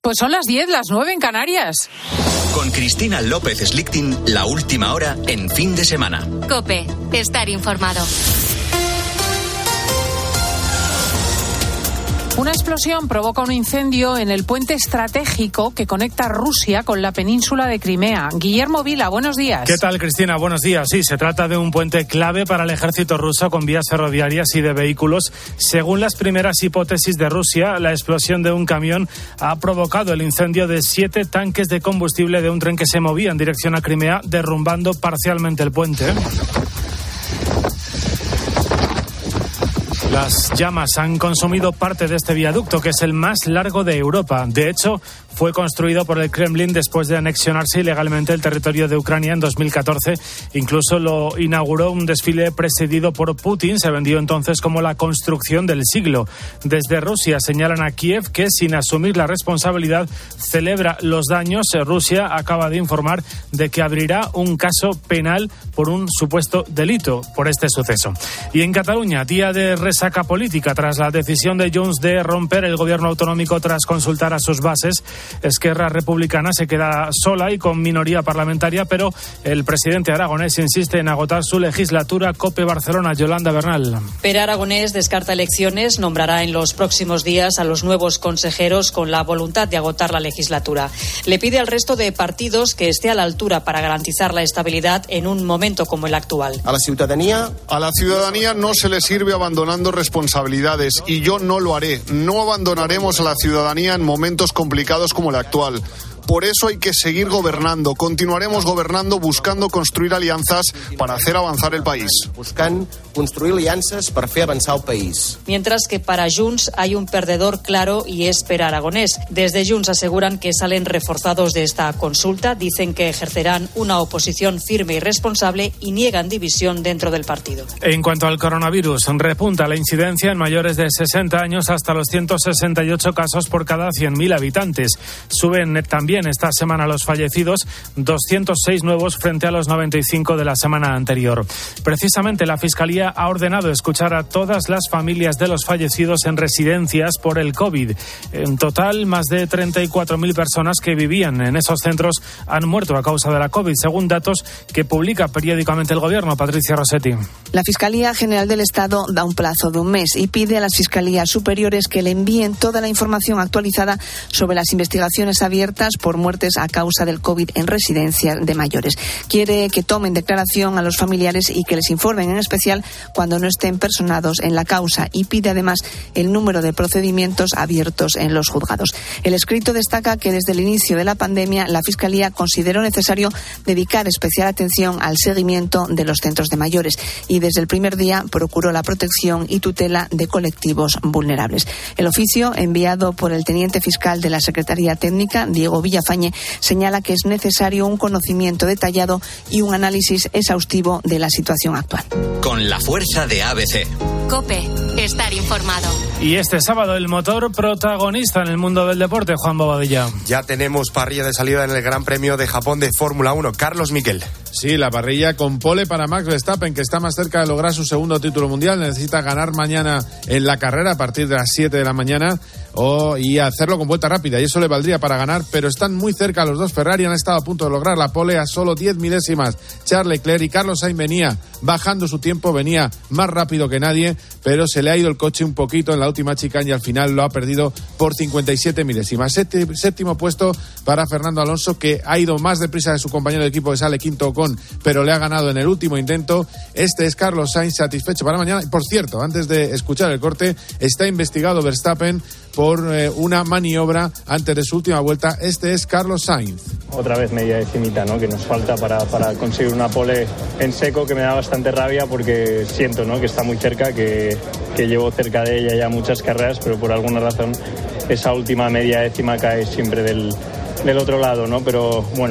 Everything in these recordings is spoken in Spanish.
Pues son las 10, las 9 en Canarias. Con Cristina López Slichting, la última hora en Fin de Semana. COPE, estar informado. Una explosión provoca un incendio en el puente estratégico que conecta Rusia con la península de Crimea. Guillermo Vila, buenos días. ¿Qué tal, Cristina? Buenos días. Sí, se trata de un puente clave para el ejército ruso con vías ferroviarias y de vehículos. Según las primeras hipótesis de Rusia, la explosión de un camión ha provocado el incendio de 7 tanques de combustible de un tren que se movía en dirección a Crimea, derrumbando parcialmente el puente. Las llamas han consumido parte de este viaducto, que es el más largo de Europa. De hecho, fue construido por el Kremlin después de anexionarse ilegalmente el territorio de Ucrania en 2014. Incluso lo inauguró un desfile presidido por Putin. Se vendió entonces como la construcción del siglo. Desde Rusia señalan a Kiev que, sin asumir la responsabilidad, celebra los daños. Rusia acaba de informar de que abrirá un caso penal por un supuesto delito por este suceso. Y en Cataluña, día de resaca política tras la decisión de Junts de romper el gobierno autonómico tras consultar a sus bases. Esquerra Republicana se queda sola y con minoría parlamentaria, pero el presidente aragonés insiste en agotar su legislatura. COPE Barcelona, Yolanda Bernal. Pere Aragonés descarta elecciones, nombrará en los próximos días a los nuevos consejeros con la voluntad de agotar la legislatura. Le pide al resto de partidos que esté a la altura para garantizar la estabilidad en un momento como el actual. A la ciudadanía no se le sirve abandonando responsabilidades, y yo no lo haré. No abandonaremos a la ciudadanía en momentos complicados como el actual. Por eso hay que seguir gobernando. Continuaremos gobernando buscando construir alianzas para hacer avanzar el país. Mientras que para Junts hay un perdedor claro y es Pere Aragonés. Desde Junts aseguran que salen reforzados de esta consulta, dicen que ejercerán una oposición firme y responsable y niegan división dentro del partido. En cuanto al coronavirus, repunta la incidencia en mayores de 60 años hasta los 168 casos por cada 100.000 habitantes. Suben también esta semana los fallecidos, 206 nuevos frente a los 95 de la semana anterior. Precisamente la Fiscalía ha ordenado escuchar a todas las familias de los fallecidos en residencias por el COVID. En total, más de 34.000 personas que vivían en esos centros han muerto a causa de la COVID, según datos que publica periódicamente el Gobierno. Patricia Rossetti. La Fiscalía General del Estado da un plazo de un mes y pide a las fiscalías superiores que le envíen toda la información actualizada sobre las investigaciones abiertas por muertes a causa del COVID en residencias de mayores. Quiere que tomen declaración a los familiares y que les informen, en especial cuando no estén personados en la causa, y pide además el número de procedimientos abiertos en los juzgados. El escrito destaca que desde el inicio de la pandemia la Fiscalía consideró necesario dedicar especial atención al seguimiento de los centros de mayores y desde el primer día procuró la protección y tutela de colectivos vulnerables. El oficio, enviado por el teniente fiscal de la Secretaría Técnica, Diego Villafañe, señala que es necesario un conocimiento detallado y un análisis exhaustivo de la situación actual. Con la fuerza de ABC. COPE, estar informado. Y este sábado el motor protagonista en el mundo del deporte, Juan Bobadilla. Ya tenemos parrilla de salida en el Gran Premio de Japón de Fórmula 1. Carlos Miquel. Sí, la parrilla con pole para Max Verstappen, que está más cerca de lograr su segundo título mundial. Necesita ganar mañana en la carrera a partir de las 7 de la mañana y hacerlo con vuelta rápida, y eso le valdría para ganar, pero están muy cerca los dos. Ferrari han estado a punto de lograr la pole a solo 10 milésimas. Charles Leclerc, y Carlos Sainz venía bajando su tiempo, venía más rápido que nadie, pero se le ha ido el coche un poquito en la última chicane y al final lo ha perdido por 57 milésimas. Séptimo puesto para Fernando Alonso, que ha ido más deprisa de su compañero de equipo, que sale quinto Ocon, pero le ha ganado en el último intento. Este es Carlos Sainz, satisfecho para mañana. Por cierto, antes de escuchar el corte, está investigado Verstappen por una maniobra antes de su última vuelta. Este es Carlos Sainz. Otra vez media decimita, ¿no?, que nos falta para conseguir una pole en seco, que me da bastante rabia porque siento, ¿no?, que está muy cerca, que llevo cerca de ella ya muchas carreras, pero por alguna razón esa última media décima cae siempre del otro lado, ¿no? Pero bueno,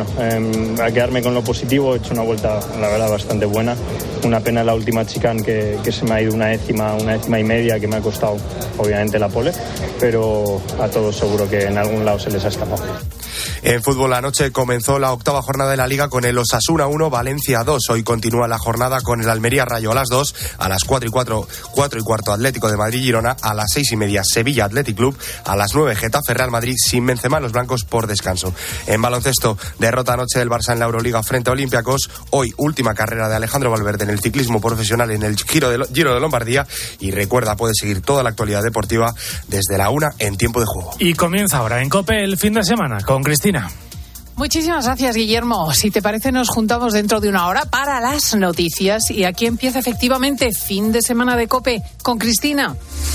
a quedarme con lo positivo, he hecho una vuelta, la verdad, bastante buena. Una pena la última chicane que se me ha ido una décima y media, que me ha costado obviamente la pole, pero a todos seguro que en algún lado se les ha escapado. En fútbol, anoche comenzó la octava jornada de la Liga con el Osasuna 1, Valencia 2. Hoy continúa la jornada con el Almería Rayo a las 2, a las 4 y cuarto Atlético de Madrid Girona, a las 6:30 Sevilla Athletic Club, a las 9 Getafe Real Madrid, sin Benzema los blancos por descanso. En baloncesto, derrota anoche del Barça en la Euroliga frente a Olympiacos. Hoy última carrera de Alejandro Valverde en el ciclismo profesional en el Giro de Lombardía. Y recuerda, puede seguir toda la actualidad deportiva desde la 1 en tiempo de juego. Y comienza ahora en COPE el fin de semana con Cristina. Muchísimas gracias, Guillermo. Si te parece, nos juntamos dentro de una hora para las noticias. Y aquí empieza efectivamente fin de semana de COPE con Cristina.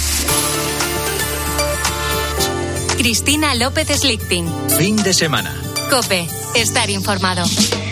Cristina López Slichting. Fin de semana. COPE. Estar informado.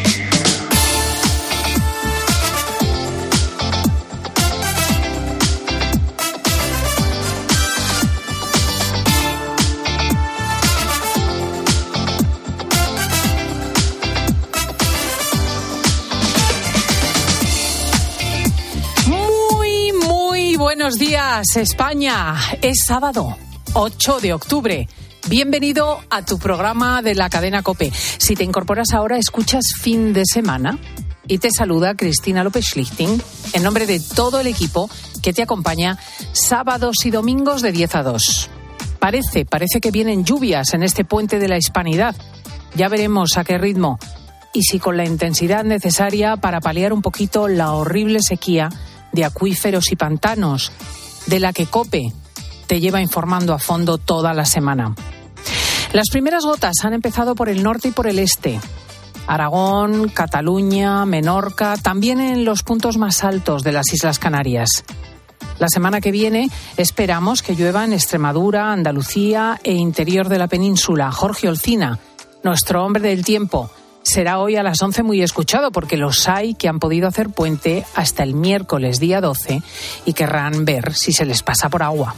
Buenos días, España. Es sábado, 8 de octubre. Bienvenido a tu programa de la cadena COPE. Si te incorporas ahora, escuchas Fin de Semana y te saluda Cristina López Slichting en nombre de todo el equipo que te acompaña sábados y domingos de 10 a 2. Parece que vienen lluvias en este puente de la Hispanidad. Ya veremos a qué ritmo y si con la intensidad necesaria para paliar un poquito la horrible sequía de acuíferos y pantanos, de la que COPE te lleva informando a fondo toda la semana. Las primeras gotas han empezado por el norte y por el este. Aragón, Cataluña, Menorca, también en los puntos más altos de las Islas Canarias. La semana que viene esperamos que llueva en Extremadura, Andalucía e interior de la península. Jorge Olcina, nuestro hombre del tiempo, será hoy a las 11 muy escuchado porque los hay que han podido hacer puente hasta el miércoles día 12 y querrán ver si se les pasa por agua.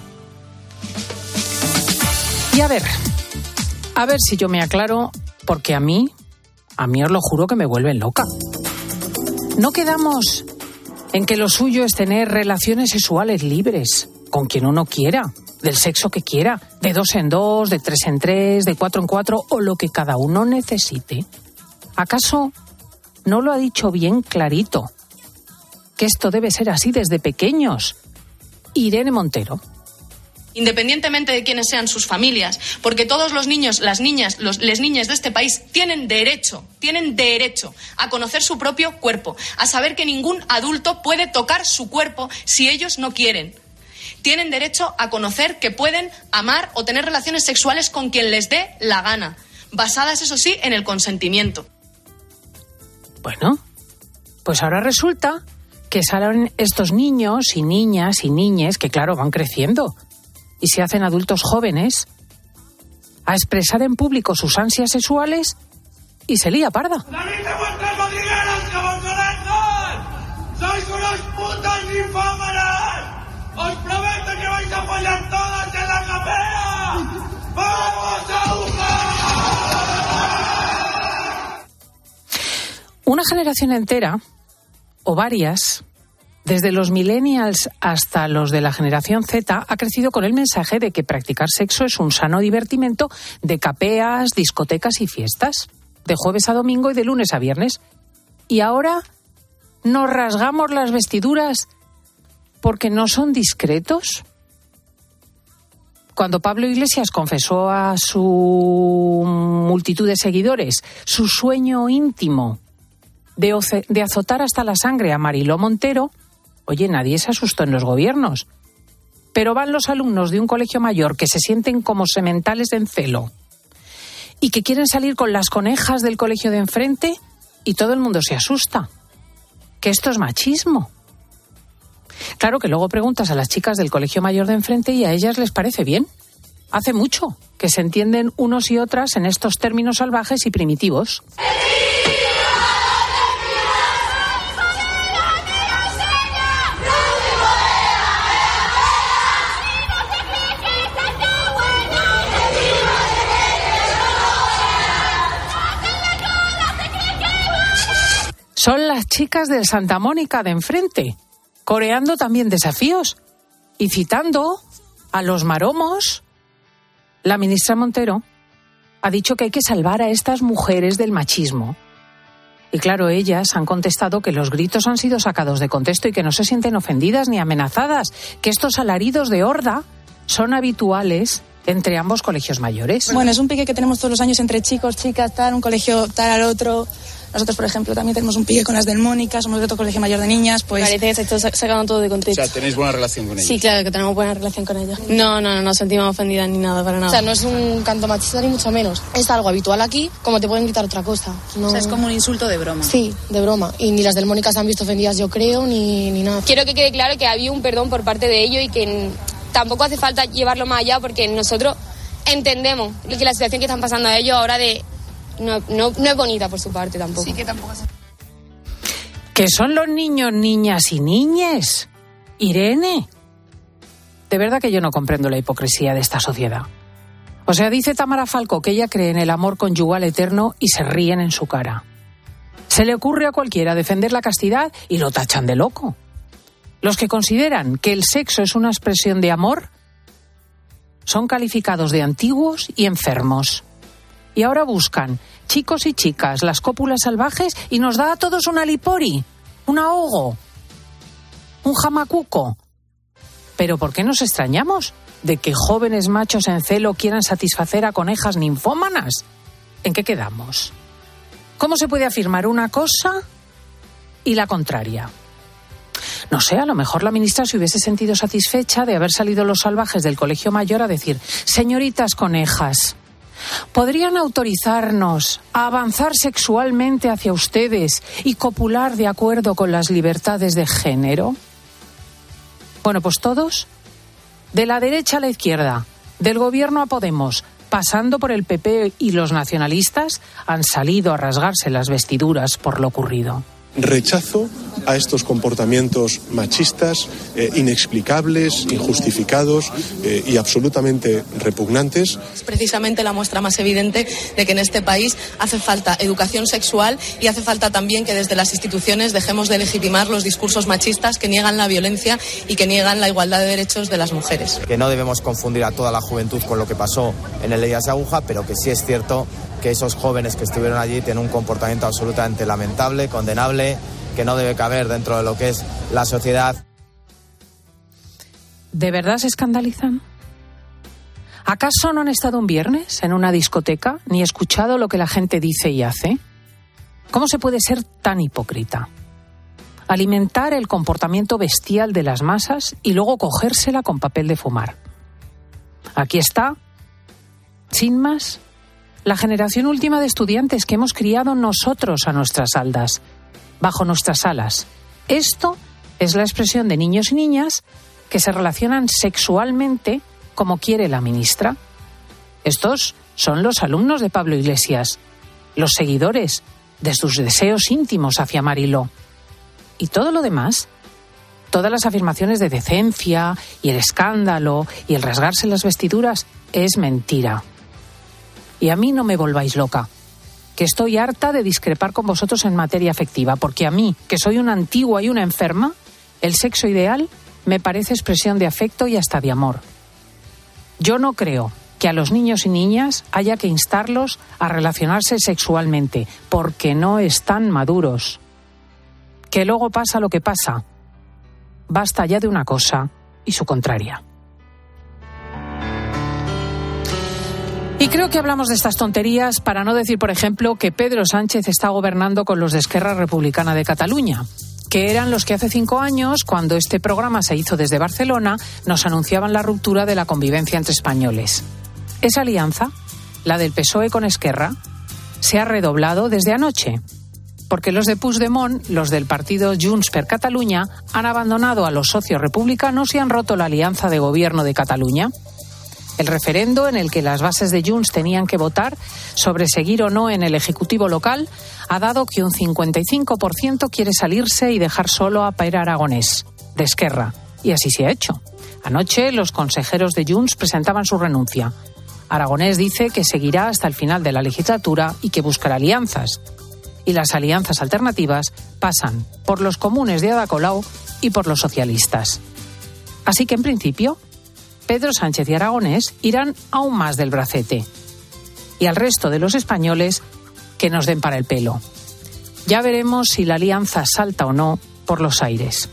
Y a ver si yo me aclaro, porque a mí os lo juro que me vuelven loca. No quedamos en que lo suyo es tener relaciones sexuales libres, con quien uno quiera, del sexo que quiera, de 2 en 2, de 3 en 3, de 4 en 4 o lo que cada uno necesite. ¿Acaso no lo ha dicho bien clarito? Que esto debe ser así desde pequeños. Irene Montero. Independientemente de quiénes sean sus familias, porque todos los niños, las niñas, les niñas de este país tienen derecho a conocer su propio cuerpo, a saber que ningún adulto puede tocar su cuerpo si ellos no quieren. Tienen derecho a conocer que pueden amar o tener relaciones sexuales con quien les dé la gana, basadas, eso sí, en el consentimiento. Bueno, pues ahora resulta que salen estos niños y niñas y niñes que, claro, van creciendo y se hacen adultos jóvenes a expresar en público sus ansias sexuales y se lía parda. ¡Salid de vuestras madrigueras, que vos conozcan! ¡Sois unos putos ninfómanos! ¡Os prometo que vais a follar todas en la capea! ¡Vamos a jugar! Una generación entera, o varias, desde los millennials hasta los de la generación Z, ha crecido con el mensaje de que practicar sexo es un sano divertimento de capeas, discotecas y fiestas, de jueves a domingo y de lunes a viernes. Y ahora nos rasgamos las vestiduras porque no son discretos. Cuando Pablo Iglesias confesó a su multitud de seguidores su sueño íntimo de azotar hasta la sangre a Mariló Montero, oye, nadie se asustó en los gobiernos. Pero van los alumnos de un colegio mayor que se sienten como sementales en celo y que quieren salir con las conejas del colegio de enfrente y todo el mundo se asusta. Que esto es machismo. Claro que luego preguntas a las chicas del colegio mayor de enfrente y a ellas les parece bien. Hace mucho que se entienden unos y otras en estos términos salvajes y primitivos. Son las chicas del Santa Mónica de enfrente, coreando también desafíos y citando a los maromos. La ministra Montero ha dicho que hay que salvar a estas mujeres del machismo. Y claro, ellas han contestado que los gritos han sido sacados de contexto y que no se sienten ofendidas ni amenazadas, que estos alaridos de horda son habituales entre ambos colegios mayores. Bueno, es un pique que tenemos todos los años entre chicos, chicas, tal, un colegio tal al otro. Nosotros, por ejemplo, también tenemos un pique con las del Mónica, somos de otro colegio mayor de niñas, pues... Parece que se está sacando todo de contexto. O sea, ¿tenéis buena relación con ellas? Sí, claro que tenemos buena relación con ellas. No nos sentimos ofendidas ni nada, para nada. O sea, no es un canto machista ni mucho menos. Es algo habitual aquí, como te pueden gritar otra cosa. No... O sea, es como un insulto de broma. Sí, de broma. Y ni las del Mónica se han visto ofendidas, yo creo, ni nada. Quiero que quede claro que había un perdón por parte de ellos y que tampoco hace falta llevarlo más allá porque nosotros entendemos que la situación que están pasando a ellos ahora no es bonita por su parte tampoco. Sí, que tampoco es... ¿Qué son los niños, niñas y niñes? Irene, de verdad que yo no comprendo la hipocresía de esta sociedad. O sea, dice Tamara Falcó que ella cree en el amor conyugal eterno y se ríen en su cara. Se le ocurre a cualquiera defender la castidad y lo tachan de loco. Los que consideran que el sexo es una expresión de amor son calificados de antiguos y enfermos. Y ahora buscan chicos y chicas las cópulas salvajes y nos da a todos una lipori, un ahogo, un jamacuco. Pero ¿por qué nos extrañamos de que jóvenes machos en celo quieran satisfacer a conejas ninfómanas? ¿En qué quedamos? ¿Cómo se puede afirmar una cosa y la contraria? No sé, a lo mejor la ministra se hubiese sentido satisfecha de haber salido los salvajes del colegio mayor a decir: señoritas conejas, ¿podrían autorizarnos a avanzar sexualmente hacia ustedes y copular de acuerdo con las libertades de género? Bueno, pues todos, de la derecha a la izquierda, del gobierno a Podemos, pasando por el PP y los nacionalistas, han salido a rasgarse las vestiduras por lo ocurrido. Rechazo a estos comportamientos machistas, inexplicables, injustificados y absolutamente repugnantes. Es precisamente la muestra más evidente de que en este país hace falta educación sexual y hace falta también que desde las instituciones dejemos de legitimar los discursos machistas que niegan la violencia y que niegan la igualdad de derechos de las mujeres. Que no debemos confundir a toda la juventud con lo que pasó en el Elías de Aguja, pero que sí es cierto que esos jóvenes que estuvieron allí tienen un comportamiento absolutamente lamentable, condenable, que no debe caber dentro de lo que es la sociedad. ¿De verdad se escandalizan? ¿Acaso no han estado un viernes en una discoteca ni escuchado lo que la gente dice y hace? ¿Cómo se puede ser tan hipócrita? Alimentar el comportamiento bestial de las masas y luego cogérsela con papel de fumar. Aquí está, sin más, la generación última de estudiantes que hemos criado nosotros a nuestras saldas, bajo nuestras alas. Esto es la expresión de niños y niñas que se relacionan sexualmente como quiere la ministra. Estos son los alumnos de Pablo Iglesias, los seguidores de sus deseos íntimos hacia Mariló. Y todo lo demás, todas las afirmaciones de decencia y el escándalo y el rasgarse las vestiduras, es mentira. Y a mí no me volváis loca, que estoy harta de discrepar con vosotros en materia afectiva, porque a mí, que soy una antigua y una enferma, el sexo ideal me parece expresión de afecto y hasta de amor. Yo no creo que a los niños y niñas haya que instarlos a relacionarse sexualmente, porque no están maduros. Que luego pasa lo que pasa. Basta ya de una cosa y su contraria. Y creo que hablamos de estas tonterías para no decir, por ejemplo, que Pedro Sánchez está gobernando con los de Esquerra Republicana de Cataluña, que eran los que hace 5 años, cuando este programa se hizo desde Barcelona, nos anunciaban la ruptura de la convivencia entre españoles. Esa alianza, la del PSOE con Esquerra, se ha redoblado desde anoche, porque los de Puigdemont, los del partido Junts per Catalunya, han abandonado a los socios republicanos y han roto la alianza de gobierno de Cataluña. El referendo en el que las bases de Junts tenían que votar sobre seguir o no en el Ejecutivo local ha dado que un 55% quiere salirse y dejar solo a Pere Aragonès, de Esquerra. Y así se ha hecho. Anoche los consejeros de Junts presentaban su renuncia. Aragonès dice que seguirá hasta el final de la legislatura y que buscará alianzas. Y las alianzas alternativas pasan por los comunes de Ada Colau y por los socialistas. Así que, en principio, Pedro Sánchez y Aragonès irán aún más del bracete. y al resto de los españoles que nos den para el pelo. Ya veremos si la alianza salta o no por los aires.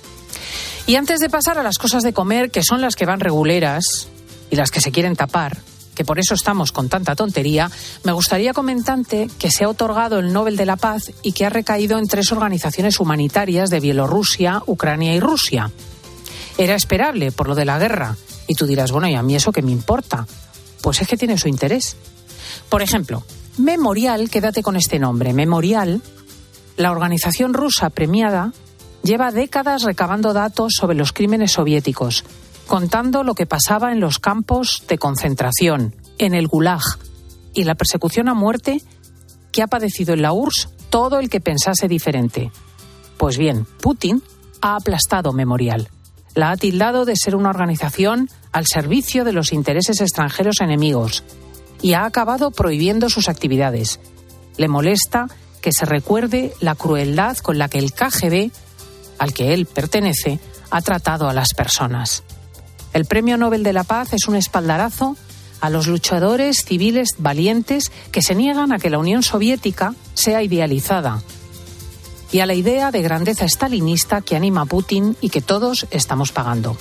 Y antes de pasar a las cosas de comer, que son las que van reguleras y las que se quieren tapar, que por eso estamos con tanta tontería, me gustaría comentarte que se ha otorgado el Nobel de la Paz y que ha recaído en 3 organizaciones humanitarias de Bielorrusia, Ucrania y Rusia. Era esperable por lo de la guerra. Y tú dirás, bueno, ¿y a mí eso qué me importa? Pues es que tiene su interés. Por ejemplo, Memorial, quédate con este nombre, Memorial, la organización rusa premiada, lleva décadas recabando datos sobre los crímenes soviéticos, contando lo que pasaba en los campos de concentración, en el Gulag, y la persecución a muerte que ha padecido en la URSS todo el que pensase diferente. Pues bien, Putin ha aplastado Memorial. La ha tildado de ser una organización al servicio de los intereses extranjeros enemigos y ha acabado prohibiendo sus actividades. Le molesta que se recuerde la crueldad con la que el KGB, al que él pertenece, ha tratado a las personas. El Premio Nobel de la Paz es un espaldarazo a los luchadores civiles valientes que se niegan a que la Unión Soviética sea idealizada y a la idea de grandeza estalinista que anima a Putin y que todos estamos pagando.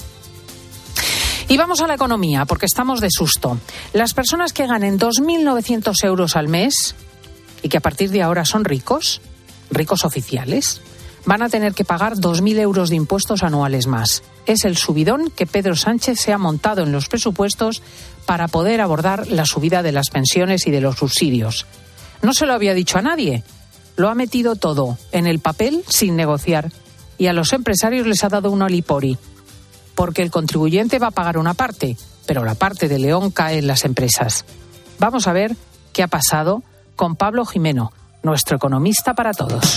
Y vamos a la economía, porque estamos de susto. Las personas que ganen 2.900 euros al mes y que a partir de ahora son ricos oficiales, van a tener que pagar 2.000 euros de impuestos anuales más. Es el subidón que Pedro Sánchez se ha montado en los presupuestos para poder abordar la subida de las pensiones y de los subsidios. No se lo había dicho a nadie. Lo ha metido todo en el papel sin negociar y a los empresarios les ha dado un olipori, porque el contribuyente va a pagar una parte, pero la parte de León cae en las empresas. Vamos a ver qué ha pasado con Pablo Jimeno, nuestro economista para todos.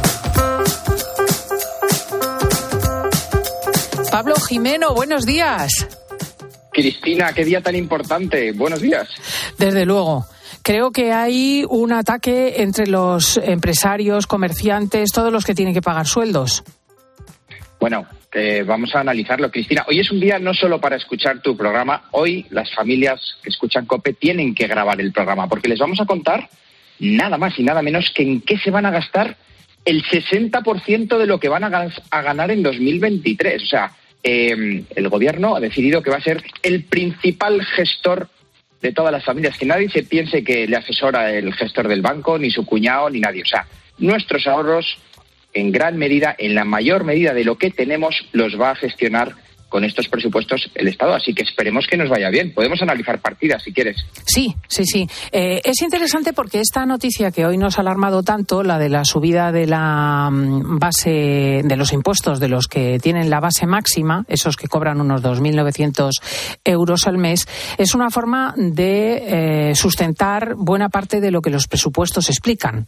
Pablo Jimeno, buenos días. Cristina, qué día tan importante. Buenos días. Desde luego. Creo que hay un ataque entre los empresarios, comerciantes, todos los que tienen que pagar sueldos. Bueno, vamos a analizarlo, Cristina. Hoy es un día no solo para escuchar tu programa. Hoy las familias que escuchan COPE tienen que grabar el programa, porque les vamos a contar nada más y nada menos que en qué se van a gastar el 60% de lo que van a ganar en 2023. O sea, el gobierno ha decidido que va a ser el principal gestor de todas las familias, que nadie se piense que le asesora el gestor del banco, ni su cuñado, ni nadie. O sea, nuestros ahorros, en gran medida, en la mayor medida de lo que tenemos, los va a gestionar con estos presupuestos el Estado. Así que esperemos que nos vaya bien. Podemos analizar partidas, si quieres. Sí. Es interesante porque esta noticia que hoy nos ha alarmado tanto, la de la subida de la base de los impuestos de los que tienen la base máxima, esos que cobran unos 2.900 euros al mes, es una forma de sustentar buena parte de lo que los presupuestos explican.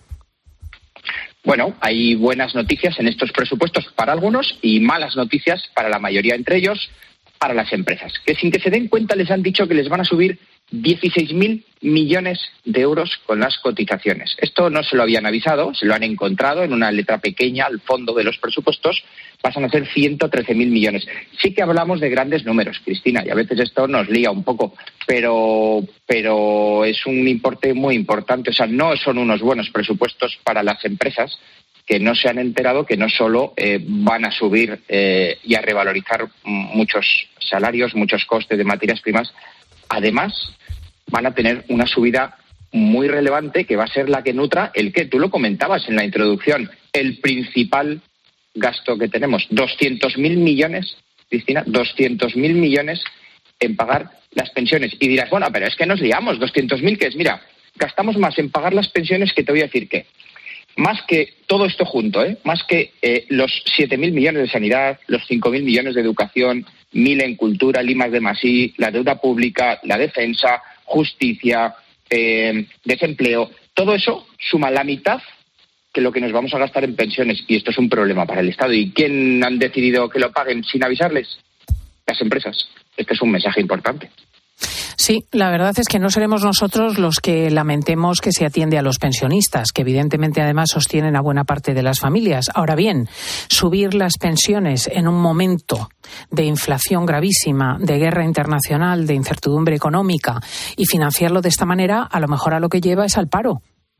Bueno, hay buenas noticias en estos presupuestos para algunos y malas noticias para la mayoría, entre ellos para las empresas, que sin que se den cuenta les han dicho que les van a subir 16.000 millones de euros con las cotizaciones. Esto no se lo habían avisado, se lo han encontrado en una letra pequeña al fondo de los presupuestos, pasan a ser 113.000 millones. Sí que hablamos de grandes números, Cristina, y a veces esto nos lía un poco, pero es un importe muy importante. O sea, no son unos buenos presupuestos para las empresas que no se han enterado que no solo van a subir y a revalorizar muchos salarios, muchos costes de materias primas, además van a tener una subida muy relevante que va a ser la que nutra el que tú lo comentabas en la introducción, el principal gasto que tenemos, 200.000 millones, Cristina, 200.000 millones en pagar las pensiones. Y dirás, bueno, pero es que nos liamos, 200.000, que es, mira, gastamos más en pagar las pensiones que te voy a decir que, más que todo esto junto, más que los 7.000 millones de sanidad, los 5.000 millones de educación, 1.000 en cultura, el I+D+I, la deuda pública, la defensa, justicia, desempleo, todo eso suma la mitad que lo que nos vamos a gastar en pensiones, y esto es un problema para el Estado. ¿Y quién han decidido que lo paguen sin avisarles? Las empresas. Este es un mensaje importante. Sí, la verdad es que no seremos nosotros los que lamentemos que se atiende a los pensionistas, que evidentemente además sostienen a buena parte de las familias. Ahora bien, subir las pensiones en un momento de inflación gravísima, de guerra internacional, de incertidumbre económica y financiarlo de esta manera, a lo mejor a lo que lleva es al paro.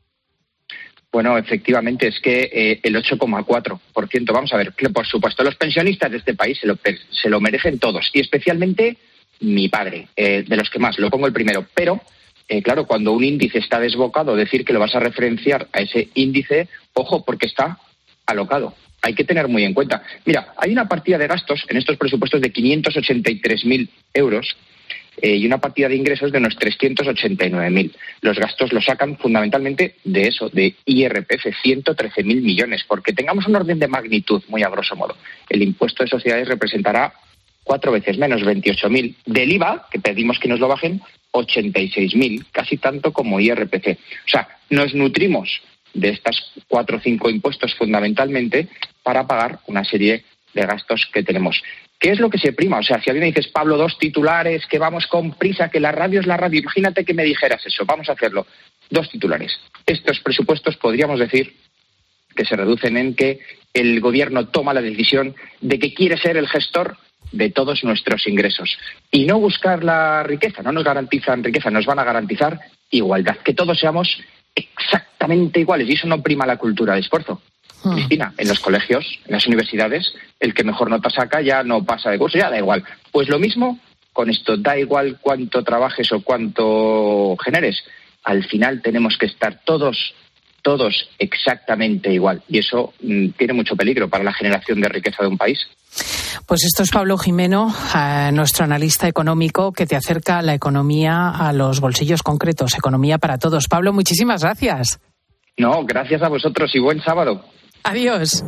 Bueno, efectivamente, es que el 8,4%, vamos a ver, que por supuesto los pensionistas de este país se lo merecen todos, y especialmente mi padre, de los que más, lo pongo el primero. Pero, claro, cuando un índice está desbocado, decir que lo vas a referenciar a ese índice, ojo, porque está alocado. Hay que tener muy en cuenta. Mira, hay una partida de gastos en estos presupuestos de 583.000 euros y una partida de ingresos de unos 389.000. Los gastos los sacan fundamentalmente de eso, de IRPF, 113.000 millones. Porque tengamos un orden de magnitud, muy a grosso modo. El impuesto de sociedades representará 4 veces menos, 28.000. Del IVA, que pedimos que nos lo bajen, 86.000, casi tanto como IRPF. O sea, nos nutrimos de estas 4 o 5 impuestos fundamentalmente para pagar una serie de gastos que tenemos. ¿Qué es lo que se prima? O sea, si a mí me dices, Pablo, 2 titulares, que vamos con prisa, que la radio es la radio, imagínate que me dijeras eso, vamos a hacerlo. 2 titulares. Estos presupuestos podríamos decir que se reducen en que el gobierno toma la decisión de que quiere ser el gestor de todos nuestros ingresos y no buscar la riqueza. No nos garantizan riqueza, nos van a garantizar igualdad, que todos seamos exactamente iguales, y eso no prima la cultura de esfuerzo. Cristina, en los colegios, en las universidades, el que mejor nota saca ya no pasa de curso, ya da igual. Pues lo mismo con esto, da igual cuánto trabajes o cuánto generes, al final tenemos que estar todos exactamente igual, y eso tiene mucho peligro para la generación de riqueza de un país. Pues esto es Pablo Jimeno, nuestro analista económico, que te acerca la economía a los bolsillos concretos, economía para todos. Pablo, muchísimas gracias. No, gracias a vosotros y buen sábado. Adiós.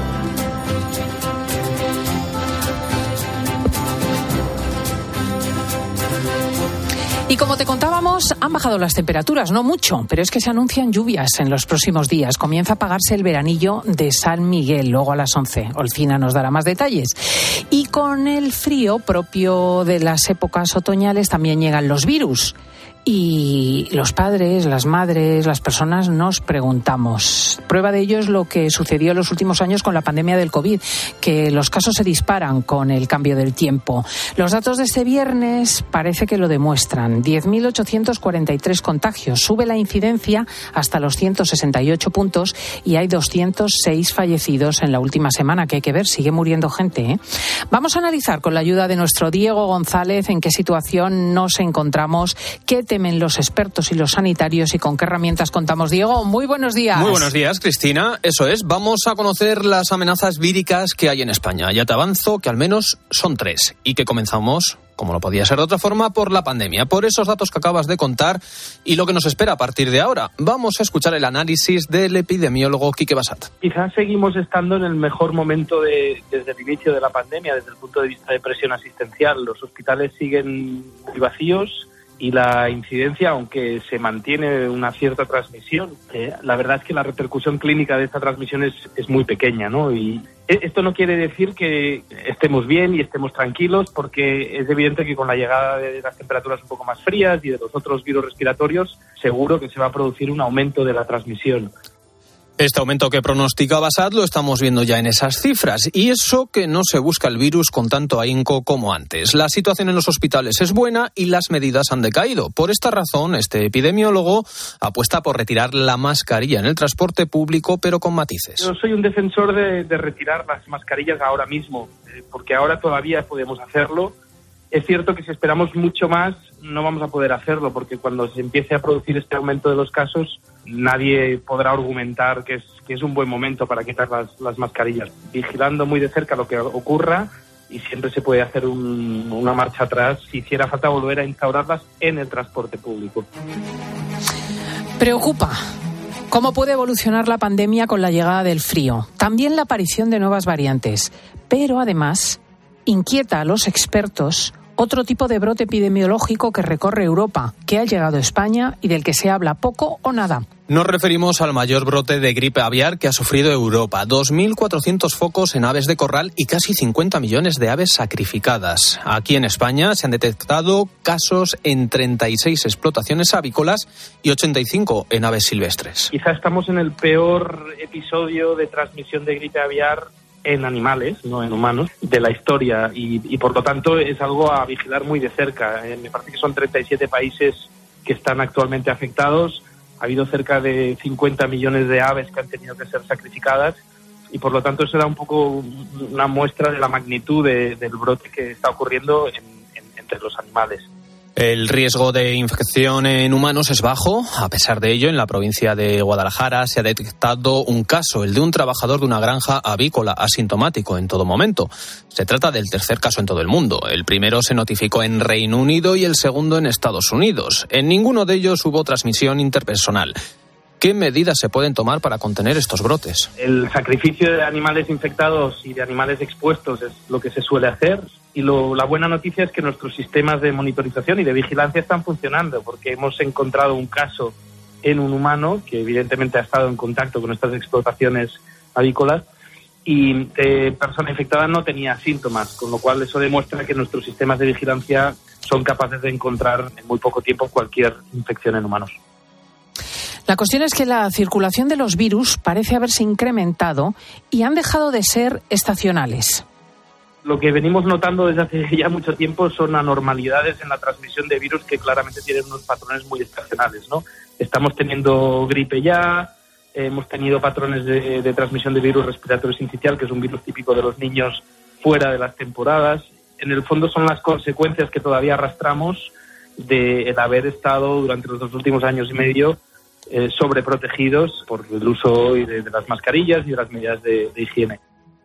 Y como te contábamos, han bajado las temperaturas, no mucho, pero es que se anuncian lluvias en los próximos días. Comienza a apagarse el veranillo de San Miguel, luego a las 11. Olcina nos dará más detalles. Y con el frío propio de las épocas otoñales también llegan los virus. Y los padres, las madres, las personas nos preguntamos. Prueba de ello es lo que sucedió en los últimos años con la pandemia del COVID, que los casos se disparan con el cambio del tiempo. Los datos de este viernes parece que lo demuestran. 10.843 contagios. Sube la incidencia hasta los 168 puntos y hay 206 fallecidos en la última semana, que hay que ver, sigue muriendo gente, ¿eh? Vamos a analizar con la ayuda de nuestro Diego González en qué situación nos encontramos, qué temen los expertos y los sanitarios y con qué herramientas contamos. Diego, muy buenos días. Muy buenos días, Cristina. Eso es, vamos a conocer las amenazas víricas que hay en España. Ya te avanzo que al menos son 3 y que comenzamos, como no podía ser de otra forma, por la pandemia, por esos datos que acabas de contar y lo que nos espera a partir de ahora. Vamos a escuchar el análisis del epidemiólogo Quique Bassat. Quizás seguimos estando en el mejor momento desde el inicio de la pandemia, desde el punto de vista de presión asistencial. Los hospitales siguen muy vacíos y la incidencia, aunque se mantiene una cierta transmisión, la verdad es que la repercusión clínica de esta transmisión es muy pequeña, ¿no? Y esto no quiere decir que estemos bien y estemos tranquilos, porque es evidente que con la llegada de las temperaturas un poco más frías y de los otros virus respiratorios, seguro que se va a producir un aumento de la transmisión. Este aumento que pronostica Bassat lo estamos viendo ya en esas cifras, y eso que no se busca el virus con tanto ahínco como antes. La situación en los hospitales es buena y las medidas han decaído. Por esta razón, este epidemiólogo apuesta por retirar la mascarilla en el transporte público, pero con matices. Yo soy un defensor de retirar las mascarillas ahora mismo, porque ahora todavía podemos hacerlo. Es cierto que si esperamos mucho más no vamos a poder hacerlo, porque cuando se empiece a producir este aumento de los casos nadie podrá argumentar que es un buen momento para quitar las mascarillas. Vigilando muy de cerca lo que ocurra, y siempre se puede hacer una marcha atrás si hiciera falta volver a instaurarlas en el transporte público. Preocupa cómo puede evolucionar la pandemia con la llegada del frío, también la aparición de nuevas variantes, pero además inquieta a los expertos otro tipo de brote epidemiológico que recorre Europa, que ha llegado a España y del que se habla poco o nada. Nos referimos al mayor brote de gripe aviar que ha sufrido Europa. 2.400 focos en aves de corral y casi 50 millones de aves sacrificadas. Aquí en España se han detectado casos en 36 explotaciones avícolas y 85 en aves silvestres. Quizá estamos en el peor episodio de transmisión de gripe aviar en animales, no en humanos, de la historia y por lo tanto es algo a vigilar muy de cerca. Me parece que son 37 países que están actualmente afectados. Ha habido cerca de 50 millones de aves que han tenido que ser sacrificadas y por lo tanto eso da un poco una muestra de la magnitud del brote que está ocurriendo entre los animales. El riesgo de infección en humanos es bajo. A pesar de ello, en la provincia de Guadalajara se ha detectado un caso, el de un trabajador de una granja avícola asintomático en todo momento. Se trata del tercer caso en todo el mundo. El primero se notificó en Reino Unido y el segundo en Estados Unidos. En ninguno de ellos hubo transmisión interpersonal. ¿Qué medidas se pueden tomar para contener estos brotes? El sacrificio de animales infectados y de animales expuestos es lo que se suele hacer. Y la buena noticia es que nuestros sistemas de monitorización y de vigilancia están funcionando, porque hemos encontrado un caso en un humano que evidentemente ha estado en contacto con estas explotaciones avícolas y persona infectada no tenía síntomas, con lo cual eso demuestra que nuestros sistemas de vigilancia son capaces de encontrar en muy poco tiempo cualquier infección en humanos. La cuestión es que la circulación de los virus parece haberse incrementado y han dejado de ser estacionales. Lo que venimos notando desde hace ya mucho tiempo son anormalidades en la transmisión de virus que claramente tienen unos patrones muy estacionales, ¿no? Estamos teniendo gripe ya, hemos tenido patrones de transmisión de virus respiratorio sincitial, que es un virus típico de los niños fuera de las temporadas. En el fondo son las consecuencias que todavía arrastramos de el haber estado durante los 2 últimos años y medio sobreprotegidos por el uso de las mascarillas y de las medidas de higiene.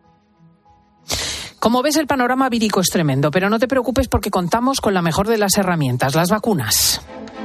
Como ves, el panorama vírico es tremendo, pero no te preocupes porque contamos con la mejor de las herramientas, las vacunas.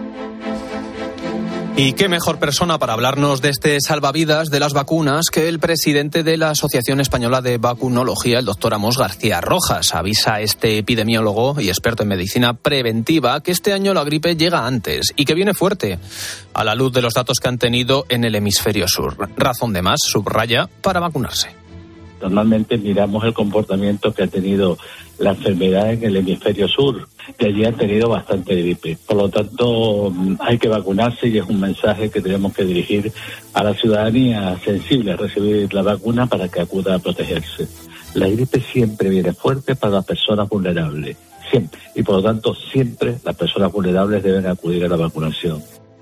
Y qué mejor persona para hablarnos de este salvavidas de las vacunas que el presidente de la Asociación Española de Vacunología, el doctor Amos García Rojas. Avisa este epidemiólogo y experto en medicina preventiva que este año la gripe llega antes y que viene fuerte, a la luz de los datos que han tenido en el hemisferio sur. Razón de más, subraya, para vacunarse. Normalmente miramos el comportamiento que ha tenido la enfermedad en el hemisferio sur, que allí han tenido bastante gripe. Por lo tanto, hay que vacunarse y es un mensaje que tenemos que dirigir a la ciudadanía sensible a recibir la vacuna para que acuda a protegerse. La gripe siempre viene fuerte para las personas vulnerables, siempre. Y por lo tanto, siempre las personas vulnerables deben acudir a la vacunación.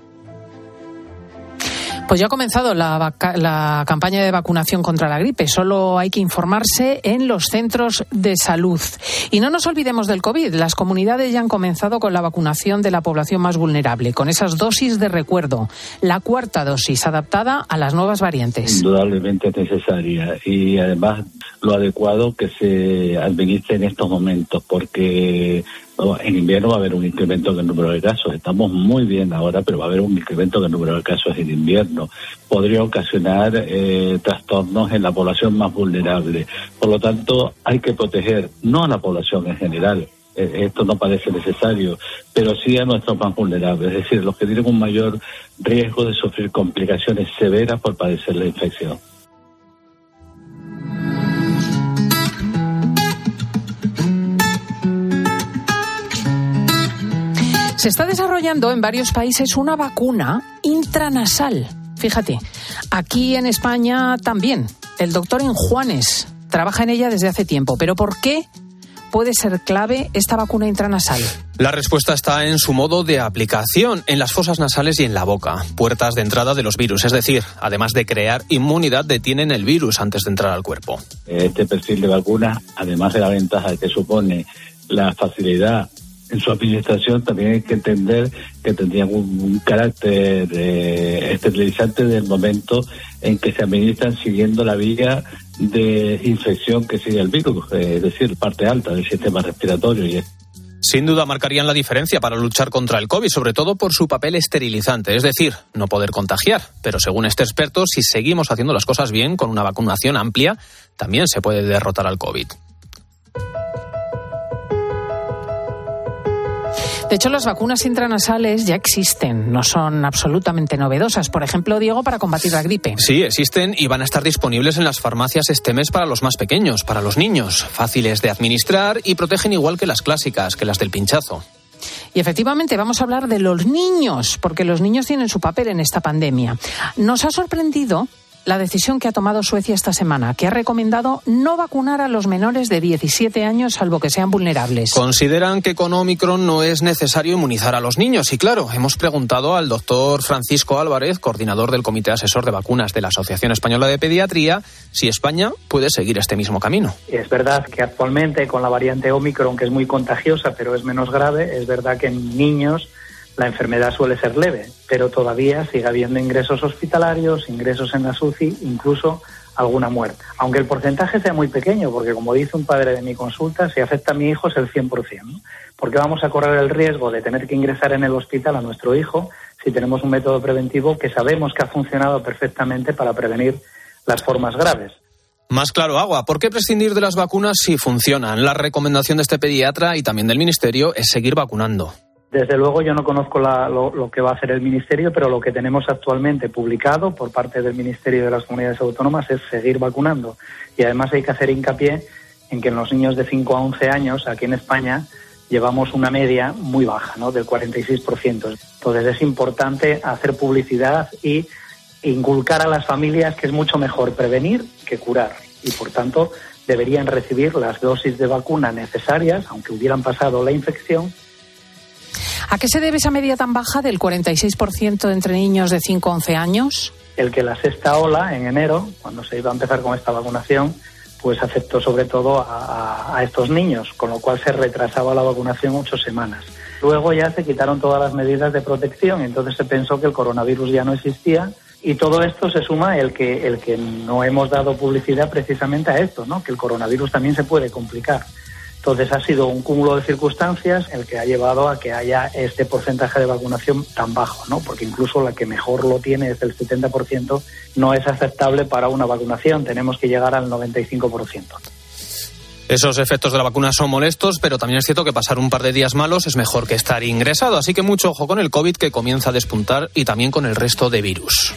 Pues ya ha comenzado la campaña de vacunación contra la gripe. Solo hay que informarse en los centros de salud. Y no nos olvidemos del COVID. Las comunidades ya han comenzado con la vacunación de la población más vulnerable, con esas dosis de recuerdo. La 4ª dosis, adaptada a las nuevas variantes. Indudablemente es necesaria y además lo adecuado que se administre en estos momentos, porque en invierno va a haber un incremento en el número de casos. Estamos muy bien ahora, pero va a haber un incremento en el número de casos en invierno. Podría ocasionar trastornos en la población más vulnerable. Por lo tanto, hay que proteger no a la población en general. Esto no parece necesario, pero sí a nuestros más vulnerables, es decir, los que tienen un mayor riesgo de sufrir complicaciones severas por padecer la infección. Se está desarrollando en varios países una vacuna intranasal. Fíjate, aquí en España también. El doctor Enjuanes trabaja en ella desde hace tiempo. ¿Pero por qué puede ser clave esta vacuna intranasal? La respuesta está en su modo de aplicación, en las fosas nasales y en la boca, puertas de entrada de los virus. Es decir, además de crear inmunidad, detienen el virus antes de entrar al cuerpo. Este perfil de vacuna, además de la ventaja que supone la facilidad en su administración, también hay que entender que tendrían un carácter esterilizante del momento en que se administran siguiendo la vía de infección que sigue el virus, es decir, parte alta del sistema respiratorio. Sin duda marcarían la diferencia para luchar contra el COVID, sobre todo por su papel esterilizante, es decir, no poder contagiar. Pero según este experto, si seguimos haciendo las cosas bien, con una vacunación amplia, también se puede derrotar al COVID. De hecho, las vacunas intranasales ya existen, no son absolutamente novedosas. Por ejemplo, Diego, para combatir la gripe. Sí, existen y van a estar disponibles en las farmacias este mes para los más pequeños, para los niños. Fáciles de administrar y protegen igual que las clásicas, que las del pinchazo. Y efectivamente vamos a hablar de los niños, porque los niños tienen su papel en esta pandemia. Nos ha sorprendido la decisión que ha tomado Suecia esta semana, que ha recomendado no vacunar a los menores de 17 años, salvo que sean vulnerables. Consideran que con Omicron no es necesario inmunizar a los niños. Y claro, hemos preguntado al doctor Francisco Álvarez, coordinador del Comité Asesor de Vacunas de la Asociación Española de Pediatría, si España puede seguir este mismo camino. Es verdad que actualmente con la variante Omicron, que es muy contagiosa, pero es menos grave, es verdad que en niños la enfermedad suele ser leve, pero todavía sigue habiendo ingresos hospitalarios, ingresos en la UCI, incluso alguna muerte. Aunque el porcentaje sea muy pequeño, porque como dice un padre de mi consulta, si afecta a mi hijo es el 100%, ¿no? Porque vamos a correr el riesgo de tener que ingresar en el hospital a nuestro hijo si tenemos un método preventivo que sabemos que ha funcionado perfectamente para prevenir las formas graves. Más claro agua. ¿Por qué prescindir de las vacunas si funcionan? La recomendación de este pediatra y también del Ministerio es seguir vacunando. Desde luego yo no conozco lo que va a hacer el Ministerio, pero lo que tenemos actualmente publicado por parte del Ministerio de las Comunidades Autónomas es seguir vacunando. Y además hay que hacer hincapié en que en los niños de 5 a 11 años, aquí en España, llevamos una media muy baja, ¿no?, del 46%. Entonces es importante hacer publicidad y inculcar a las familias que es mucho mejor prevenir que curar. Y por tanto deberían recibir las dosis de vacuna necesarias, aunque hubieran pasado la infección. ¿A qué se debe esa media tan baja del 46% entre niños de 5 a 11 años? El que la sexta ola, en enero, cuando se iba a empezar con esta vacunación, pues afectó sobre todo a estos niños, con lo cual se retrasaba la vacunación 8 semanas. Luego ya se quitaron todas las medidas de protección, entonces se pensó que el coronavirus ya no existía, y todo esto se suma el que no hemos dado publicidad precisamente a esto, ¿no?, que el coronavirus también se puede complicar. Entonces ha sido un cúmulo de circunstancias el que ha llevado a que haya este porcentaje de vacunación tan bajo, ¿no? Porque incluso la que mejor lo tiene es el 70%, no es aceptable para una vacunación, tenemos que llegar al 95%. Esos efectos de la vacuna son molestos, pero también es cierto que pasar un par de días malos es mejor que estar ingresado, así que mucho ojo con el COVID, que comienza a despuntar, y también con el resto de virus.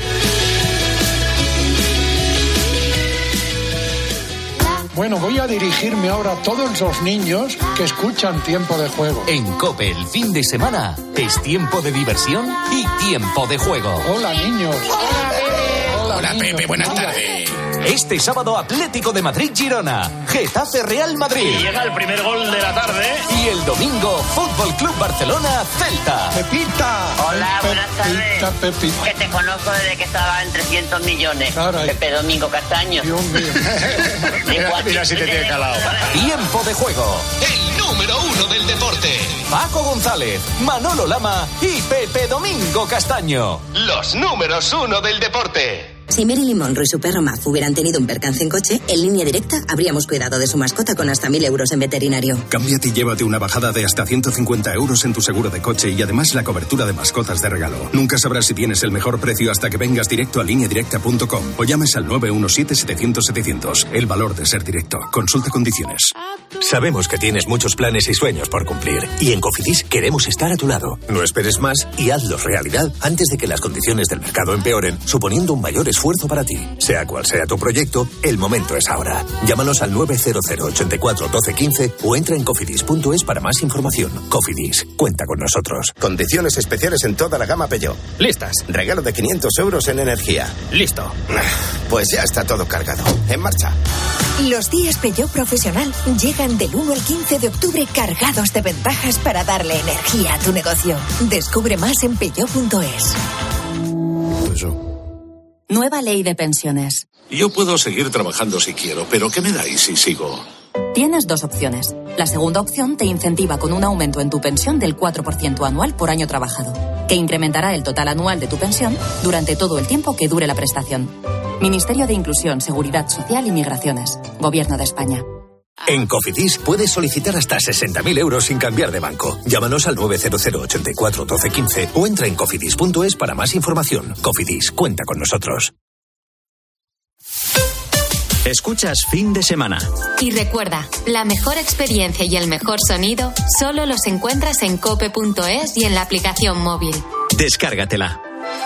Bueno, voy a dirigirme ahora a todos los niños que escuchan Tiempo de Juego. En COPE, el fin de semana es tiempo de diversión y tiempo de juego. Hola, niños. Hola, Pepe, buenas tardes. Este sábado, Atlético de Madrid-Girona, Getafe Real Madrid. Y llega el primer gol de la tarde. Y el domingo, Fútbol Club Barcelona-Celta. Pepita. Hola, buenas tardes. Pepita. Que te conozco desde que estaba en 300 millones. Caray. Pepe Domingo Castaño. Dios mío. Mira si te tiene calado. Tiempo de juego. El número 1 del deporte. Paco González, Manolo Lama y Pepe Domingo Castaño. Los números 1 del deporte. Si Marilyn Monroe y su perro Muff hubieran tenido un percance en coche, en Línea Directa habríamos cuidado de su mascota con hasta 1.000 euros en veterinario. Cámbiate y llévate una bajada de hasta 150 euros en tu seguro de coche y además la cobertura de mascotas de regalo. Nunca sabrás si tienes el mejor precio hasta que vengas directo a lineadirecta.com o llames al 917-700-700. El valor de ser directo. Consulta condiciones. Sabemos que tienes muchos planes y sueños por cumplir y en Cofidis queremos estar a tu lado. No esperes más y hazlos realidad antes de que las condiciones del mercado empeoren, suponiendo un mayor esfuerzo para ti. Sea cual sea tu proyecto, el momento es ahora. Llámanos al 900 84 12 15 o entra en cofidis.es para más información. Cofidis, cuenta con nosotros. Condiciones especiales en toda la gama Peugeot. ¿Listas? Regalo de 500 euros en energía. Listo. Pues ya está todo cargado. En marcha. Los días Peugeot Profesional llegan del 1 al 15 de octubre cargados de ventajas para darle energía a tu negocio. Descubre más en peugeot.es. Nueva ley de pensiones. Yo puedo seguir trabajando si quiero, pero ¿qué me dais si sigo? Tienes dos opciones. La segunda opción te incentiva con un aumento en tu pensión del 4% anual por año trabajado, que incrementará el total anual de tu pensión durante todo el tiempo que dure la prestación. Ministerio de Inclusión, Seguridad Social y Migraciones. Gobierno de España. En Cofidis puedes solicitar hasta 60.000 euros sin cambiar de banco. Llámanos al 900 84 12 15 o entra en cofidis.es para más información. Cofidis, cuenta con nosotros. Escuchas Fin de Semana. Y recuerda, la mejor experiencia y el mejor sonido solo los encuentras en cope.es y en la aplicación móvil. Descárgatela.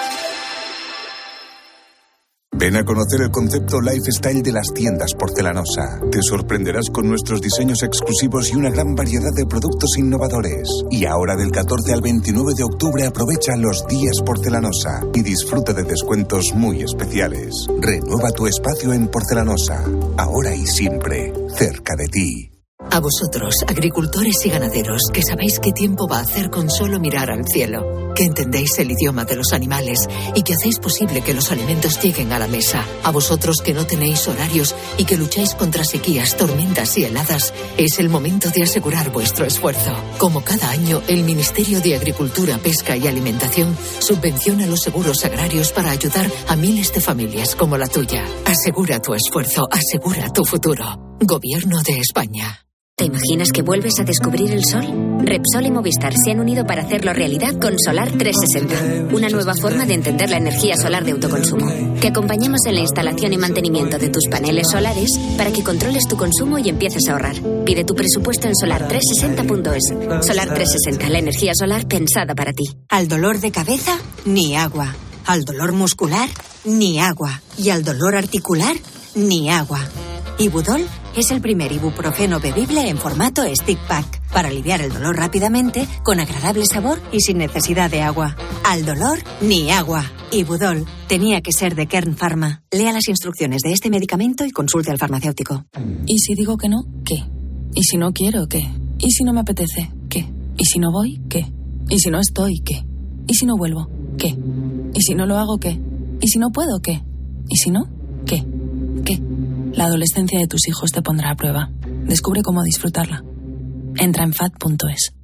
Ven a conocer el concepto lifestyle de las tiendas Porcelanosa. Te sorprenderás con nuestros diseños exclusivos y una gran variedad de productos innovadores. Y ahora del 14 al 29 de octubre aprovecha los días Porcelanosa y disfruta de descuentos muy especiales. Renueva tu espacio en Porcelanosa, ahora y siempre, cerca de ti. A vosotros, agricultores y ganaderos, que sabéis qué tiempo va a hacer con solo mirar al cielo, que entendéis el idioma de los animales y que hacéis posible que los alimentos lleguen a la mesa. A vosotros que no tenéis horarios y que lucháis contra sequías, tormentas y heladas, es el momento de asegurar vuestro esfuerzo. Como cada año, el Ministerio de Agricultura, Pesca y Alimentación subvenciona los seguros agrarios para ayudar a miles de familias como la tuya. Asegura tu esfuerzo, asegura tu futuro. Gobierno de España. ¿Te imaginas que vuelves a descubrir el sol? Repsol y Movistar se han unido para hacerlo realidad con Solar 360, una nueva forma de entender la energía solar de autoconsumo. Te acompañamos en la instalación y mantenimiento de tus paneles solares para que controles tu consumo y empieces a ahorrar. Pide tu presupuesto en solar360.es. Solar 360, la energía solar pensada para ti. Al dolor de cabeza, ni agua. Al dolor muscular, ni agua. Y al dolor articular, ni agua. Ibudol es el primer ibuprofeno bebible en formato stick pack para aliviar el dolor rápidamente, con agradable sabor y sin necesidad de agua. Al dolor, ni agua. Ibudol tenía que ser de Kern Pharma. Lea las instrucciones de este medicamento y consulte al farmacéutico. ¿Y si digo que no? ¿Qué? ¿Y si no quiero? ¿Qué? ¿Y si no me apetece? ¿Qué? ¿Y si no voy? ¿Qué? ¿Y si no estoy? ¿Qué? ¿Y si no vuelvo? ¿Qué? ¿Y si no lo hago? ¿Qué? ¿Y si no puedo? ¿Qué? ¿Y si no? ¿Qué? ¿Qué? La adolescencia de tus hijos te pondrá a prueba. Descubre cómo disfrutarla. Entra en FAD.es.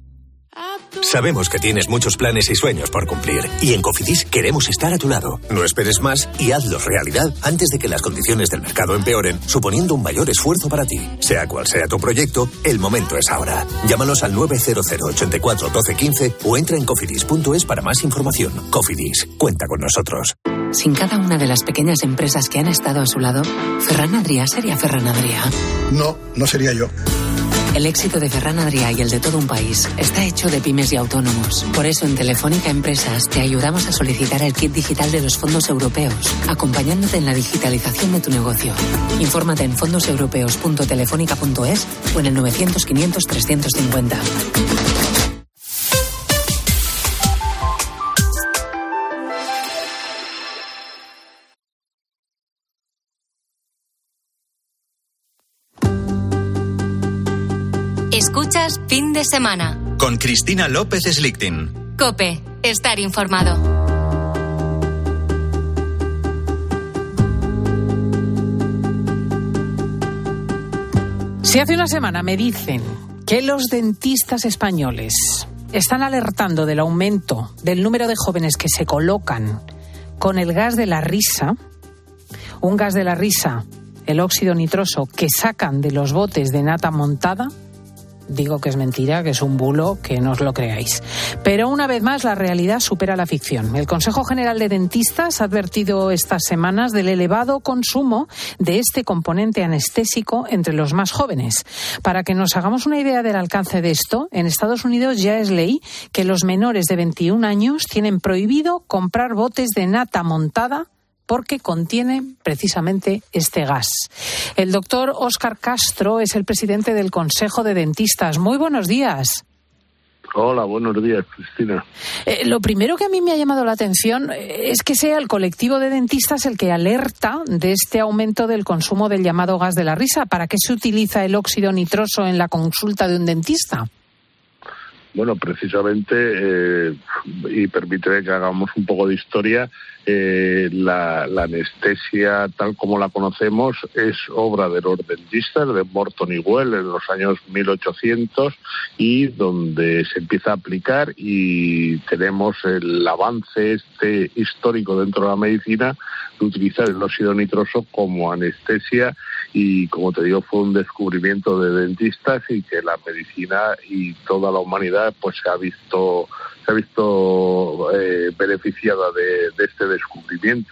Sabemos que tienes muchos planes y sueños por cumplir. Y en Cofidis queremos estar a tu lado. No esperes más y hazlos realidad antes de que las condiciones del mercado empeoren, suponiendo un mayor esfuerzo para ti. Sea cual sea tu proyecto, el momento es ahora. Llámanos al 900 84 12 15 o entra en cofidis.es para más información. Cofidis, cuenta con nosotros. Sin cada una de las pequeñas empresas que han estado a su lado, Ferran Adrià sería Ferran Adrià. No, no sería yo. El éxito de Ferran Adrià y el de todo un país está hecho de pymes y autónomos. Por eso en Telefónica Empresas te ayudamos a solicitar el kit digital de los fondos europeos, acompañándote en la digitalización de tu negocio. Infórmate en fondoseuropeos.telefónica.es o en el 900 500 350. Escuchas Fin de Semana. Con Cristina López Slichting. COPE. Estar informado. Si hace una semana me dicen que los dentistas españoles están alertando del aumento del número de jóvenes que se colocan con el gas de la risa, un gas de la risa, el óxido nitroso que sacan de los botes de nata montada, digo que es mentira, que es un bulo, que no os lo creáis. Pero una vez más la realidad supera la ficción. El Consejo General de Dentistas ha advertido estas semanas del elevado consumo de este componente anestésico entre los más jóvenes. Para que nos hagamos una idea del alcance de esto, en Estados Unidos ya es ley que los menores de 21 años tienen prohibido comprar botes de nata montada porque contiene precisamente este gas. El doctor Óscar Castro es el presidente del Consejo de Dentistas. Muy buenos días. Hola, buenos días, Cristina. Lo primero que a mí me ha llamado la atención es que sea el colectivo de dentistas el que alerta de este aumento del consumo del llamado gas de la risa. ¿Para qué se utiliza el óxido nitroso en la consulta de un dentista? Bueno, precisamente, y permíteme que hagamos un poco de historia, la anestesia tal como la conocemos es obra de los dentistas de Morton y Well en los años 1800 y donde se empieza a aplicar y tenemos el avance histórico dentro de la medicina de utilizar el óxido nitroso como anestesia y, como te digo, fue un descubrimiento de dentistas y que la medicina y toda la humanidad pues se ha visto beneficiada de este descubrimiento.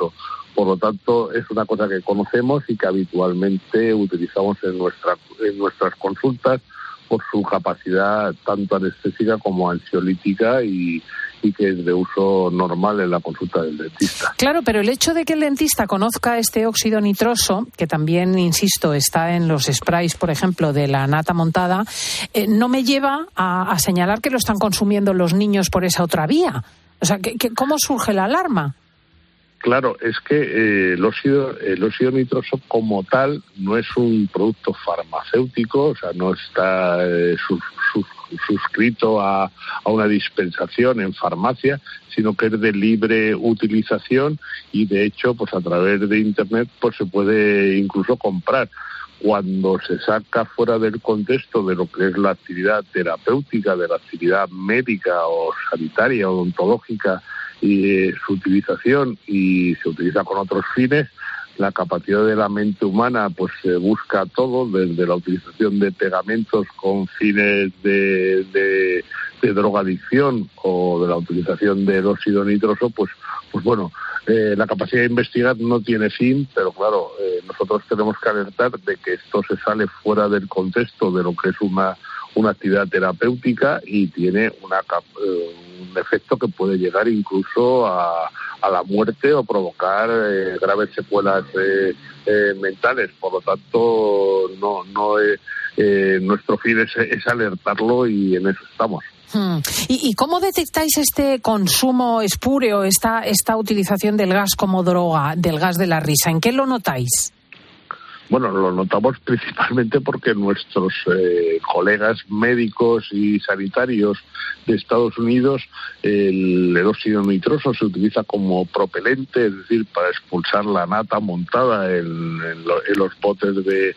Por lo tanto, es una cosa que conocemos y que habitualmente utilizamos en nuestras consultas por su capacidad tanto anestésica como ansiolítica y que es de uso normal en la consulta del dentista. Claro, pero el hecho de que el dentista conozca este óxido nitroso, que también, insisto, está en los sprays, por ejemplo, de la nata montada, no me lleva a señalar que lo están consumiendo los niños por esa otra vía. O sea, ¿cómo surge la alarma? Claro, es que el óxido nitroso como tal no es un producto farmacéutico, o sea, no está suscrito a una dispensación en farmacia, sino que es de libre utilización y de hecho, pues a través de Internet, pues se puede incluso comprar. Cuando se saca fuera del contexto de lo que es la actividad terapéutica, de la actividad médica o sanitaria, odontológica, y su utilización y se utiliza con otros fines, la capacidad de la mente humana pues se busca todo, desde la utilización de pegamentos con fines de drogadicción o de la utilización del óxido nitroso, pues bueno, la capacidad de investigar no tiene fin, pero claro, nosotros tenemos que alertar de que esto se sale fuera del contexto de lo que es una actividad terapéutica y tiene un efecto que puede llegar incluso a la muerte o provocar graves secuelas mentales. Por lo tanto, nuestro fin es alertarlo y en eso estamos. ¿Y cómo detectáis este consumo espúreo, esta utilización del gas como droga, del gas de la risa? ¿En qué lo notáis? Bueno, lo notamos principalmente porque nuestros colegas médicos y sanitarios de Estados Unidos, el óxido nitroso se utiliza como propelente, es decir, para expulsar la nata montada en los botes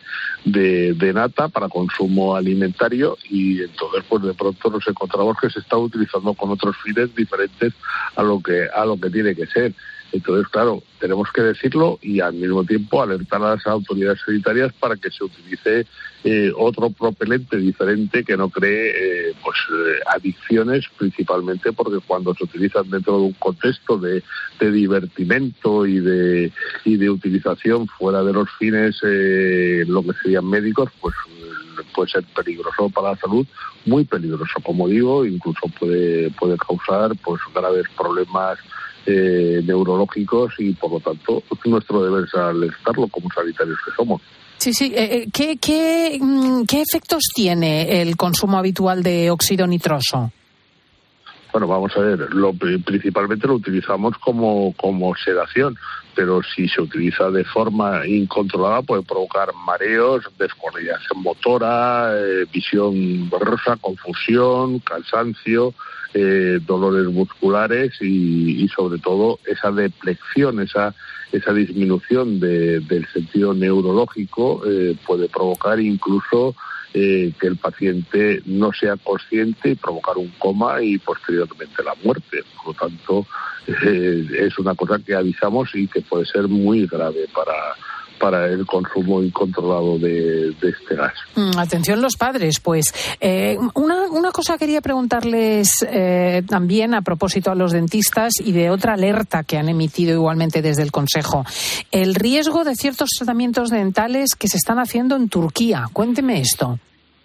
de nata para consumo alimentario, y entonces pues de pronto nos encontramos que se está utilizando con otros fines diferentes a lo que tiene que ser. Entonces, claro, tenemos que decirlo y al mismo tiempo alertar a las autoridades sanitarias para que se utilice otro propelente diferente que no cree adicciones, principalmente porque cuando se utilizan dentro de un contexto de divertimento y de utilización fuera de los fines lo que serían médicos, pues puede ser peligroso para la salud, muy peligroso, como digo, incluso puede causar pues graves problemas neurológicos y por lo tanto es nuestro deber alertarlo como sanitarios que somos. Sí. ¿Qué efectos tiene el consumo habitual de óxido nitroso? Bueno, vamos a ver, principalmente lo utilizamos como sedación, pero si se utiliza de forma incontrolada puede provocar mareos, descoordinación motora, visión borrosa, confusión, cansancio, dolores musculares y sobre todo esa deplección, esa disminución del sentido neurológico puede provocar incluso que el paciente no sea consciente y provocar un coma y posteriormente la muerte. Por lo tanto, es una cosa que avisamos y que puede ser muy grave para el consumo incontrolado de este gas. Atención los padres, pues. Una cosa quería preguntarles también a propósito a los dentistas y de otra alerta que han emitido igualmente desde el Consejo. El riesgo de ciertos tratamientos dentales que se están haciendo en Turquía. Cuénteme esto.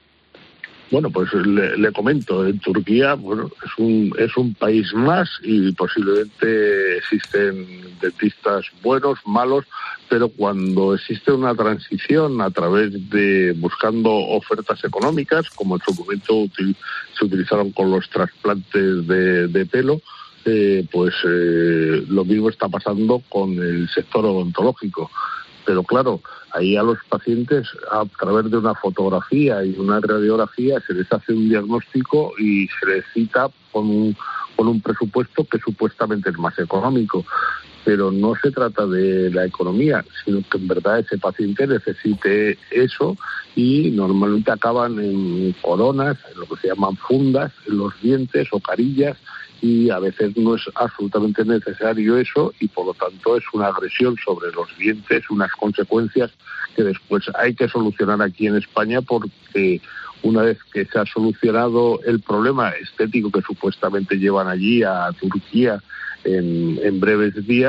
Bueno, pues le comento, en Turquía, bueno, es un país más y posiblemente existen dentistas buenos, malos, pero cuando existe una transición a través de buscando ofertas económicas, como en su momento se utilizaron con los trasplantes de pelo, pues lo mismo está pasando con el sector odontológico. Pero claro, ahí a los pacientes, a través de una fotografía y una radiografía, se les hace un diagnóstico y se les cita con un presupuesto que supuestamente es más económico. Pero no se trata de la economía, sino que en verdad ese paciente necesite eso y normalmente acaban en coronas, en lo que se llaman fundas, en los dientes o carillas, y a veces no es absolutamente necesario eso y por lo tanto es una agresión sobre los dientes, unas consecuencias que después hay que solucionar aquí en España, porque una vez que se ha solucionado el problema estético que supuestamente llevan allí a Turquía en breves días,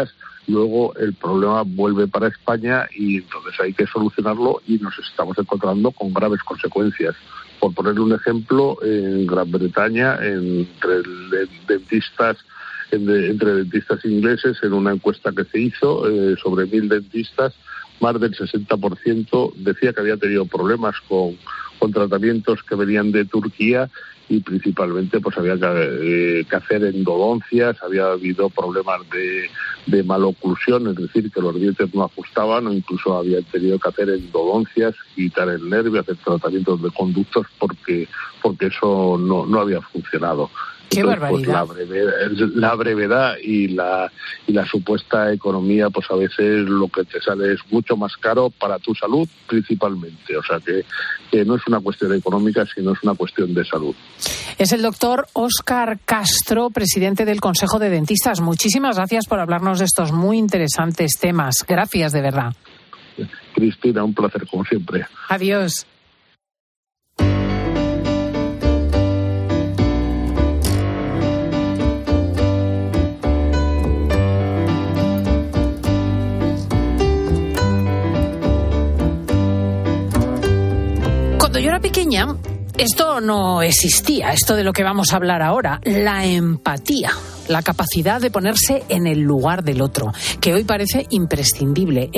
luego el problema vuelve para España y entonces hay que solucionarlo y nos estamos encontrando con graves consecuencias. Por poner un ejemplo, en Gran Bretaña, entre dentistas ingleses, en una encuesta que se hizo sobre 1.000 dentistas, más del 60% decía que había tenido problemas con tratamientos que venían de Turquía y principalmente pues había que hacer endodoncias, había habido problemas de maloclusión, es decir, que los dientes no ajustaban o incluso habían tenido que hacer endodoncias, quitar el nervio, hacer tratamientos de conductos porque eso no había funcionado. ¡Qué Entonces, barbaridad! Pues la brevedad y la supuesta economía, pues a veces lo que te sale es mucho más caro para tu salud principalmente. O sea que no es una cuestión económica, sino es una cuestión de salud. Es el doctor Óscar Castro, presidente del Consejo de Dentistas. Muchísimas gracias por hablarnos de estos muy interesantes temas. Gracias, de verdad. Cristina, un placer como siempre. Adiós. Cuando yo era pequeña, esto no existía, esto de lo que vamos a hablar ahora, la empatía, la capacidad de ponerse en el lugar del otro, que hoy parece imprescindible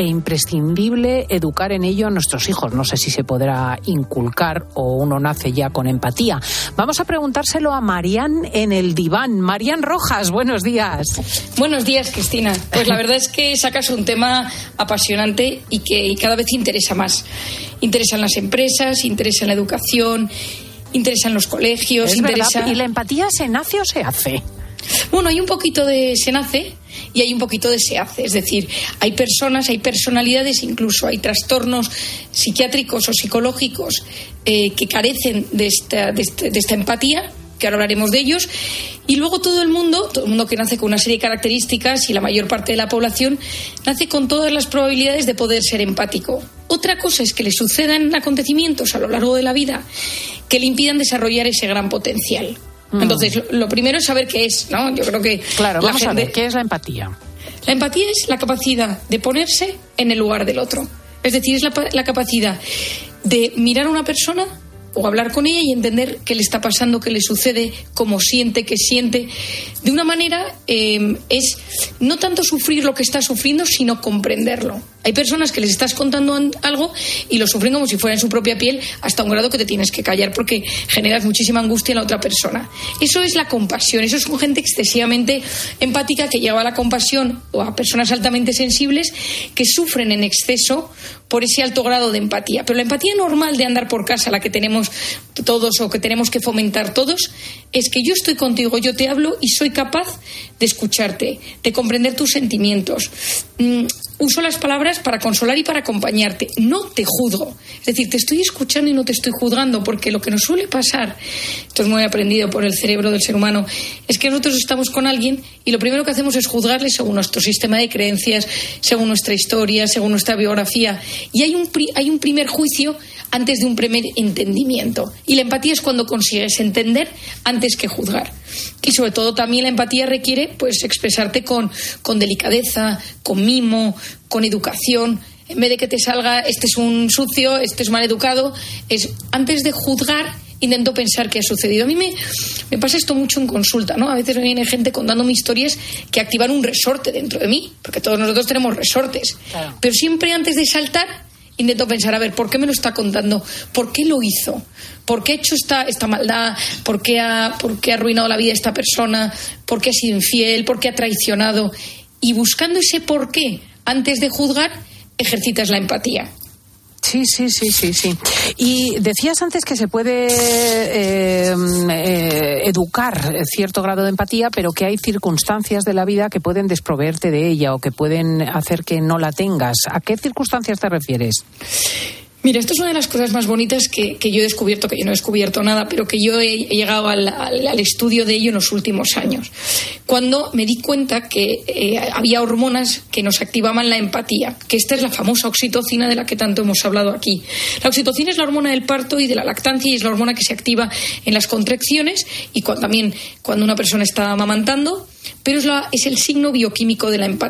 educar en ello a nuestros hijos. No sé si se podrá inculcar o uno nace ya con empatía. Vamos a preguntárselo a Marian en el diván. Marian Rojas, buenos días. Buenos días, Cristina. Pues la verdad es que sacas un tema apasionante y que cada vez interesa más. Interesan las empresas, interesa la educación, interesan los colegios, interesa... ¿Y la empatía se nace o se hace? Bueno, hay un poquito de se nace y hay un poquito de se hace. Es decir, hay personas, hay personalidades, incluso hay trastornos psiquiátricos o psicológicos que carecen de esta empatía, que ahora hablaremos de ellos. Y luego todo el mundo que nace con una serie de características, y la mayor parte de la población nace con todas las probabilidades de poder ser empático. Otra cosa es que le sucedan acontecimientos a lo largo de la vida que le impidan desarrollar ese gran potencial. Entonces, lo primero es saber qué es, ¿no? Yo creo que... Claro, vamos a ver, ¿qué es la empatía? La empatía es la capacidad de ponerse en el lugar del otro. Es decir, es la capacidad de mirar a una persona o hablar con ella y entender qué le está pasando, qué le sucede, cómo siente, qué siente. De una manera es no tanto sufrir lo que está sufriendo, sino comprenderlo. Hay personas que les estás contando algo y lo sufren como si fuera en su propia piel, hasta un grado que te tienes que callar porque generas muchísima angustia en la otra persona. Eso es la compasión. Eso es gente excesivamente empática que lleva a la compasión, o a personas altamente sensibles que sufren en exceso por ese alto grado de empatía. Pero la empatía normal de andar por casa, la que tenemos todos o que tenemos que fomentar todos, es que yo estoy contigo, yo te hablo y soy capaz de escucharte, de comprender tus sentimientos. Uso las palabras para consolar y para acompañarte. No te juzgo. Es decir, te estoy escuchando y no te estoy juzgando, porque lo que nos suele pasar, esto es muy aprendido por el cerebro del ser humano, es que nosotros estamos con alguien y lo primero que hacemos es juzgarle según nuestro sistema de creencias, según nuestra historia, según nuestra biografía. Y hay un primer juicio antes de un primer entendimiento. Y la empatía es cuando consigues entender antes que juzgar. Y sobre todo también la empatía requiere pues expresarte con delicadeza, con mimo, con educación. En vez de que te salga este es un sucio, este es mal educado, es antes de juzgar intento pensar qué ha sucedido. A mí me pasa esto mucho en consulta, ¿no? A veces me viene gente contándome historias que activan un resorte dentro de mí, porque todos nosotros tenemos resortes. Claro. Pero siempre antes de saltar intento pensar, a ver, ¿por qué me lo está contando? ¿Por qué lo hizo? ¿Por qué ha hecho esta maldad? ¿Por qué ha arruinado la vida de esta persona? ¿Por qué ha sido infiel? ¿Por qué ha traicionado? Y buscando ese por qué, antes de juzgar, ejercitas la empatía. Sí. Y decías antes que se puede educar cierto grado de empatía, pero que hay circunstancias de la vida que pueden desproveerte de ella o que pueden hacer que no la tengas. ¿A qué circunstancias te refieres? Mira, esto es una de las cosas más bonitas que yo he descubierto, que yo no he descubierto nada, pero que yo he llegado al estudio de ello en los últimos años. Cuando me di cuenta que había hormonas que nos activaban la empatía, que esta es la famosa oxitocina de la que tanto hemos hablado aquí. La oxitocina es la hormona del parto y de la lactancia y es la hormona que se activa en las contracciones y también cuando una persona está amamantando, pero es el signo bioquímico de la empatía.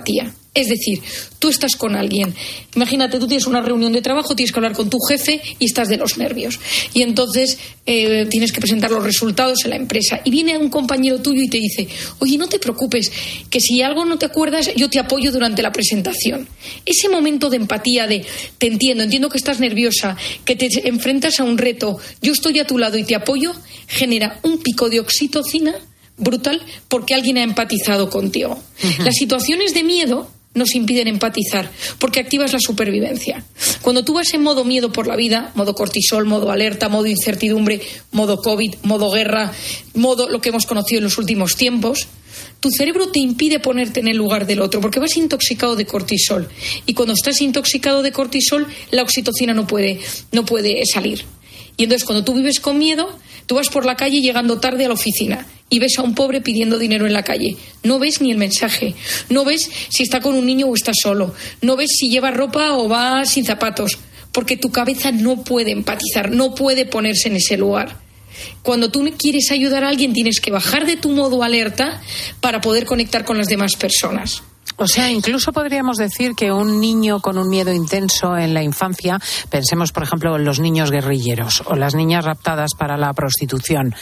Es decir, tú estás con alguien. Imagínate, tú tienes una reunión de trabajo, tienes que hablar con tu jefe y estás de los nervios. Y entonces tienes que presentar los resultados en la empresa. Y viene un compañero tuyo y te dice, oye, no te preocupes, que si algo no te acuerdas, yo te apoyo durante la presentación. Ese momento de empatía, de te entiendo que estás nerviosa, que te enfrentas a un reto, yo estoy a tu lado y te apoyo, genera un pico de oxitocina brutal porque alguien ha empatizado contigo. Uh-huh. Las situaciones de miedo nos impiden empatizar, porque activas la supervivencia. Cuando tú vas en modo miedo por la vida, modo cortisol, modo alerta, modo incertidumbre, modo COVID, modo guerra, modo lo que hemos conocido en los últimos tiempos, tu cerebro te impide ponerte en el lugar del otro, porque vas intoxicado de cortisol. Y cuando estás intoxicado de cortisol, la oxitocina no puede salir. Y entonces cuando tú vives con miedo, tú vas por la calle llegando tarde a la oficina y ves a un pobre pidiendo dinero en la calle. No ves ni el mensaje, no ves si está con un niño o está solo, no ves si lleva ropa o va sin zapatos, porque tu cabeza no puede empatizar, no puede ponerse en ese lugar. Cuando tú quieres ayudar a alguien, tienes que bajar de tu modo alerta para poder conectar con las demás personas. O sea, incluso podríamos decir que un niño con un miedo intenso en la infancia, pensemos por ejemplo en los niños guerrilleros o las niñas raptadas para la prostitución,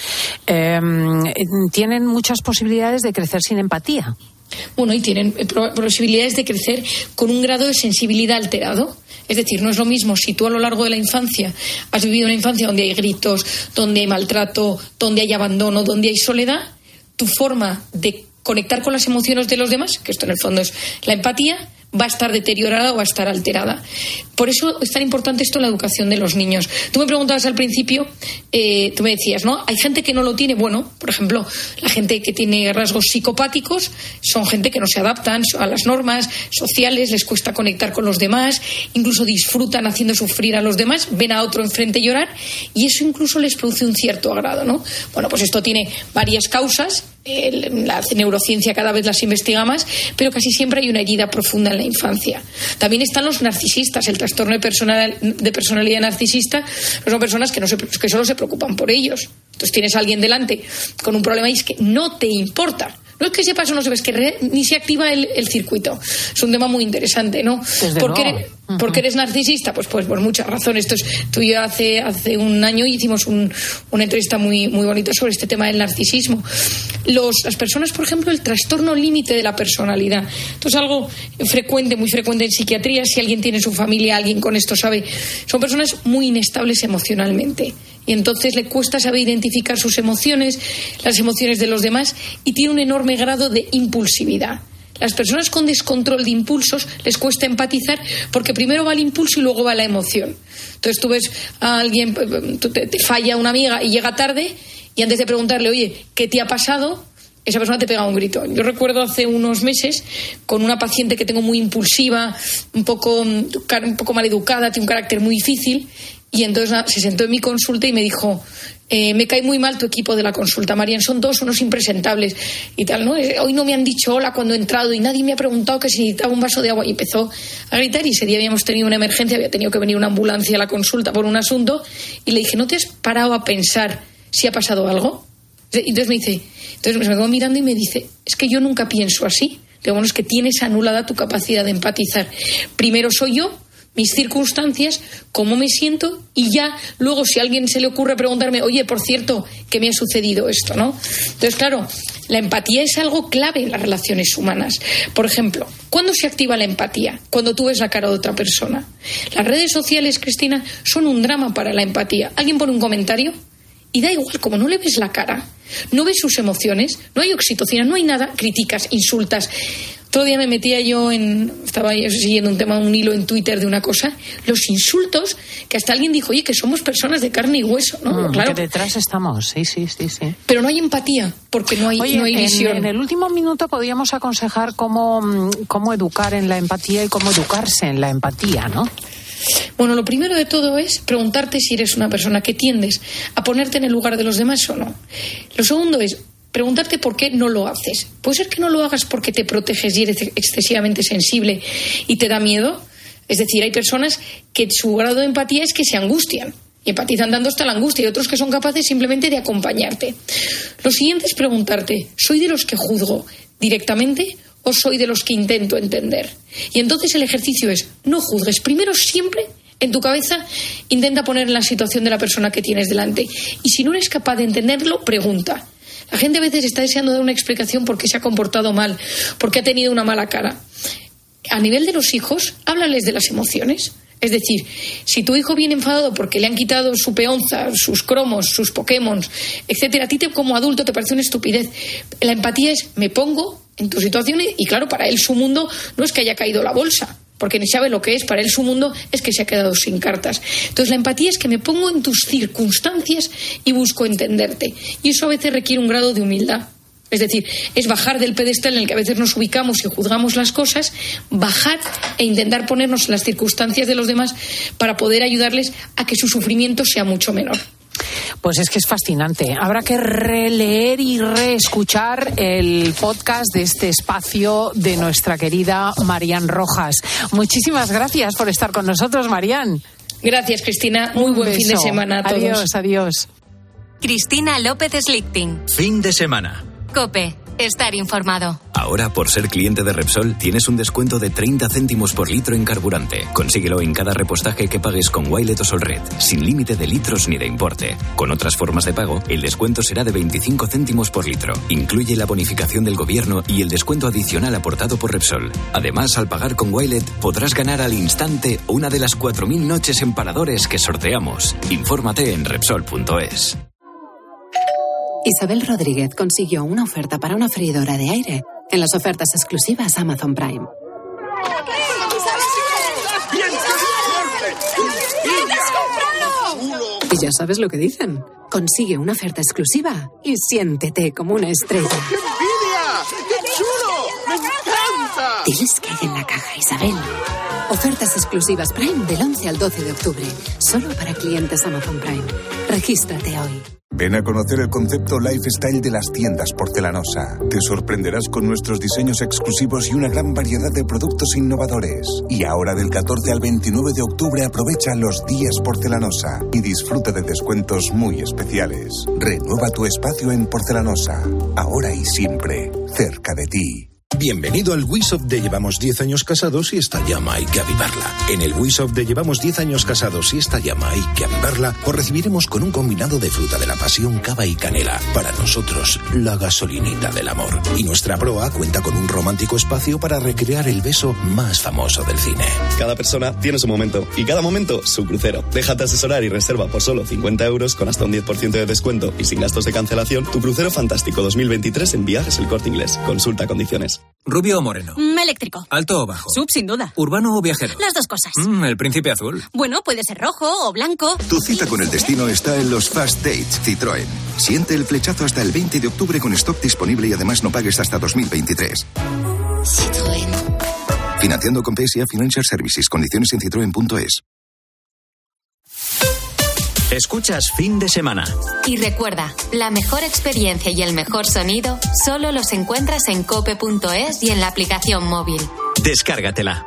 tienen muchas posibilidades de crecer sin empatía. Bueno, y tienen posibilidades de crecer con un grado de sensibilidad alterado. Es decir, no es lo mismo si tú a lo largo de la infancia has vivido una infancia donde hay gritos, donde hay maltrato, donde hay abandono, donde hay soledad, tu forma de conectar con las emociones de los demás, que esto en el fondo es la empatía, va a estar deteriorada o va a estar alterada. Por eso es tan importante esto en la educación de los niños. Tú me preguntabas al principio, tú me decías, ¿no? Hay gente que no lo tiene. Bueno, por ejemplo, la gente que tiene rasgos psicopáticos son gente que no se adaptan a las normas sociales, les cuesta conectar con los demás, incluso disfrutan haciendo sufrir a los demás, ven a otro enfrente llorar y eso incluso les produce un cierto agrado, ¿no? Bueno, pues esto tiene varias causas. La neurociencia cada vez las investiga más, pero casi siempre hay una herida profunda en la infancia. También están los narcisistas, el trastorno de personalidad narcisista, son personas que solo se preocupan por ellos. Entonces tienes a alguien delante con un problema y es que no te importa. No es que sepas o no sepas, que ni se activa el circuito. Es un tema muy interesante, ¿no? ¿Por qué eres narcisista? Pues por muchas razones. Tú y yo hace un año hicimos una entrevista muy, muy bonita sobre este tema del narcisismo. Las personas, por ejemplo, el trastorno límite de la personalidad. Esto es algo frecuente, muy frecuente en psiquiatría. Si alguien tiene en su familia, alguien con esto sabe. Son personas muy inestables emocionalmente. Y entonces le cuesta saber identificar sus emociones, las emociones de los demás, y tiene un enorme grado de impulsividad. Las personas con descontrol de impulsos les cuesta empatizar porque primero va el impulso y luego va la emoción. Entonces tú ves a alguien, te falla una amiga y llega tarde y antes de preguntarle, oye, ¿qué te ha pasado?, esa persona te pega un grito. Yo recuerdo hace unos meses con una paciente que tengo muy impulsiva, un poco maleducada, tiene un carácter muy difícil. Y entonces se sentó en mi consulta y me dijo, me cae muy mal tu equipo de la consulta, Marian, son todos unos impresentables y tal, ¿no? Hoy no me han dicho hola cuando he entrado y nadie me ha preguntado que si necesitaba un vaso de agua. Y empezó a gritar y ese día habíamos tenido una emergencia, había tenido que venir una ambulancia a la consulta por un asunto y le dije, ¿no te has parado a pensar si ha pasado algo? Y entonces me quedó mirando y me dice, es que yo nunca pienso así. Digo, bueno, es que tienes anulada tu capacidad de empatizar. Primero soy yo, mis circunstancias, cómo me siento y ya luego si a alguien se le ocurre preguntarme, oye, por cierto, que me ha sucedido esto, ¿no? Entonces, claro, la empatía es algo clave en las relaciones humanas. Por ejemplo, ¿cuándo se activa la empatía? Cuando tú ves la cara de otra persona. Las redes sociales, Cristina, son un drama para la empatía. Alguien pone un comentario y da igual, como no le ves la cara, no ves sus emociones, no hay oxitocina, no hay nada, criticas, insultas. Todo día me metía estaba siguiendo un hilo en Twitter de una cosa, los insultos, que hasta alguien dijo, oye, que somos personas de carne y hueso, ¿no? Claro. Que detrás estamos, sí. Pero no hay empatía, porque no hay visión. En el último minuto podríamos aconsejar cómo educar en la empatía y cómo educarse en la empatía, ¿no? Bueno, lo primero de todo es preguntarte si eres una persona que tiendes a ponerte en el lugar de los demás o no. Lo segundo es preguntarte por qué no lo haces. ¿Puede ser que no lo hagas porque te proteges y eres excesivamente sensible y te da miedo? Es decir, hay personas que su grado de empatía es que se angustian y empatizan dando hasta la angustia, y otros que son capaces simplemente de acompañarte. Lo siguiente es preguntarte, ¿soy de los que juzgo directamente o soy de los que intento entender? Y entonces el ejercicio es, no juzgues. Primero, siempre en tu cabeza intenta poner en la situación de la persona que tienes delante. Y si no eres capaz de entenderlo, pregunta. La gente a veces está deseando dar una explicación porque se ha comportado mal, porque ha tenido una mala cara. A nivel de los hijos, háblales de las emociones. Es decir, si tu hijo viene enfadado porque le han quitado su peonza, sus cromos, sus Pokémon, etcétera, a ti como adulto te parece una estupidez. La empatía es, me pongo en tu situación y claro, para él su mundo no es que haya caído la bolsa, porque ni sabe lo que es, para él su mundo es que se ha quedado sin cartas. Entonces la empatía es que me pongo en tus circunstancias y busco entenderte. Y eso a veces requiere un grado de humildad. Es decir, es bajar del pedestal en el que a veces nos ubicamos y juzgamos las cosas, bajar e intentar ponernos en las circunstancias de los demás para poder ayudarles a que su sufrimiento sea mucho menor. Pues es que es fascinante. Habrá que releer y reescuchar el podcast de este espacio de nuestra querida Marian Rojas. Muchísimas gracias por estar con nosotros, Marian. Gracias, Cristina. Muy buen fin de semana a todos. Adiós, adiós. Cristina López Slichting. Fin de semana. COPE. Estar informado. Ahora, por ser cliente de Repsol, tienes un descuento de 30 céntimos por litro en carburante. Consíguelo en cada repostaje que pagues con Wilet o Solred, sin límite de litros ni de importe. Con otras formas de pago, el descuento será de 25 céntimos por litro. Incluye la bonificación del gobierno y el descuento adicional aportado por Repsol. Además, al pagar con Wilet, podrás ganar al instante una de las 4.000 noches en paradores que sorteamos. Infórmate en Repsol.es. Isabel Rodríguez consiguió una oferta para una freidora de aire en las ofertas exclusivas Amazon Prime. Y ya sabes lo que dicen. Consigue una oferta exclusiva y siéntete como una estrella. ¡Qué envidia! ¡Qué chulo! ¡Me encanta! Diles que hay en la caja, Isabel. Ofertas exclusivas Prime del 11 al 12 de octubre. Solo para clientes Amazon Prime. Regístrate hoy. Ven a conocer el concepto lifestyle de las tiendas Porcelanosa. Te sorprenderás con nuestros diseños exclusivos y una gran variedad de productos innovadores. Y ahora del 14 al 29 de octubre aprovecha los días Porcelanosa y disfruta de descuentos muy especiales. Renueva tu espacio en Porcelanosa, ahora y siempre, cerca de ti. Bienvenido al WeShop de Llevamos 10 años casados y esta llama hay que avivarla. En el WeShop de Llevamos 10 años casados y esta llama hay que avivarla, os recibiremos con un combinado de fruta de la pasión, cava y canela. Para nosotros, la gasolinita del amor. Y nuestra proa cuenta con un romántico espacio para recrear el beso más famoso del cine. Cada persona tiene su momento y cada momento su crucero. Déjate asesorar y reserva por solo 50 euros con hasta un 10% de descuento y sin gastos de cancelación tu crucero fantástico 2023 en Viajes El Corte Inglés. Consulta condiciones. ¿Rubio o moreno? Eléctrico. ¿Alto o bajo? Sub, sin duda. ¿Urbano o viajero? Las dos cosas. ¿El príncipe azul? Bueno, puede ser rojo o blanco. Tu cita con el destino está en los Fast Dates Citroën. Siente el flechazo hasta el 20 de octubre con stock disponible y además no pagues hasta 2023. Citroën. Financiando con PSA Financial Services. Condiciones en citroen.es. Escuchas Fin de Semana. Y recuerda, la mejor experiencia y el mejor sonido solo los encuentras en cope.es y en la aplicación móvil. Descárgatela.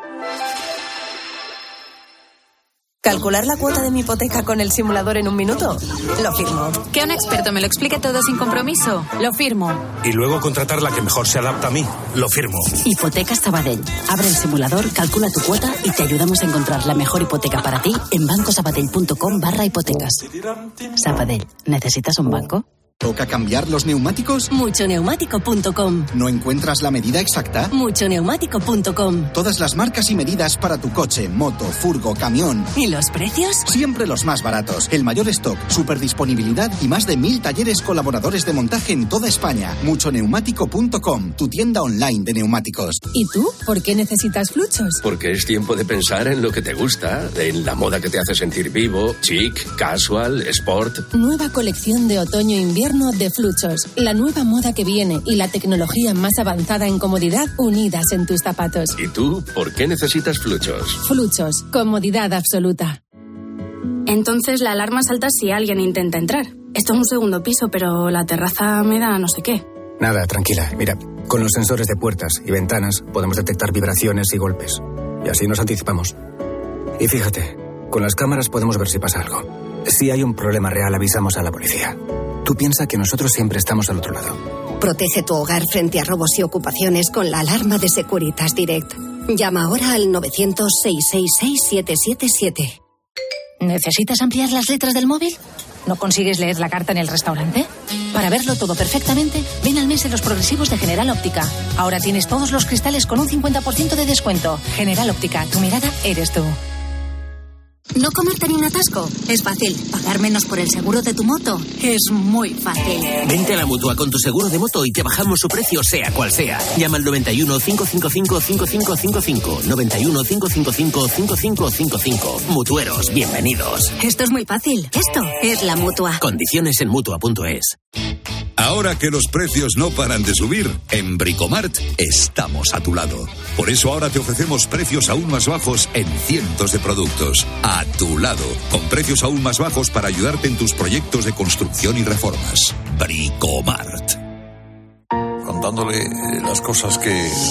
¿Calcular la cuota de mi hipoteca con el simulador en un minuto? Lo firmo. Que un experto me lo explique todo sin compromiso. Lo firmo. Y luego contratar la que mejor se adapta a mí. Lo firmo. Hipotecas Sabadell. Abre el simulador, calcula tu cuota y te ayudamos a encontrar la mejor hipoteca para ti en bancosabadell.com/hipotecas. Sabadell. ¿Necesitas un banco? ¿Toca cambiar los neumáticos? Muchoneumático.com. ¿No encuentras la medida exacta? Muchoneumático.com. Todas las marcas y medidas para tu coche, moto, furgo, camión. ¿Y los precios? Siempre los más baratos. El mayor stock, superdisponibilidad y más de 1000 talleres colaboradores de montaje en toda España. Muchoneumático.com, tu tienda online de neumáticos. ¿Y tú? ¿Por qué necesitas Fluchos? Porque es tiempo de pensar en lo que te gusta, en la moda que te hace sentir vivo, chic, casual, sport. Nueva colección de otoño-invierno de Fluchos, la nueva moda que viene y la tecnología más avanzada en comodidad unidas en tus zapatos. ¿Y tú, por qué necesitas Fluchos? Fluchos, comodidad absoluta. Entonces la alarma salta si alguien intenta entrar. Esto es un segundo piso, pero la terraza me da no sé qué. Nada, tranquila. Mira, con los sensores de puertas y ventanas podemos detectar vibraciones y golpes. Y así nos anticipamos. Y fíjate, con las cámaras podemos ver si pasa algo. Si hay un problema real, avisamos a la policía. Tú piensas que nosotros siempre estamos al otro lado. Protege tu hogar frente a robos y ocupaciones con la alarma de Securitas Direct. Llama ahora al 900-666-777. ¿Necesitas ampliar las letras del móvil? ¿No consigues leer la carta en el restaurante? Para verlo todo perfectamente, ven al mes de los progresivos de General Óptica. Ahora tienes todos los cristales con un 50% de descuento. General Óptica, tu mirada eres tú. No comerte ni un atasco. Es fácil. Pagar menos por el seguro de tu moto. Es muy fácil. Vente a la Mutua con tu seguro de moto y te bajamos su precio sea cual sea. Llama al 91 555 5555. 91 555 5555. Mutueros, bienvenidos. Esto es muy fácil. Esto es la Mutua. Condiciones en Mutua.es. Ahora que los precios no paran de subir, en Bricomart estamos a tu lado. Por eso ahora te ofrecemos precios aún más bajos en cientos de productos. A tu lado, con precios aún más bajos para ayudarte en tus proyectos de construcción y reformas. Bricomart. Contándole las cosas que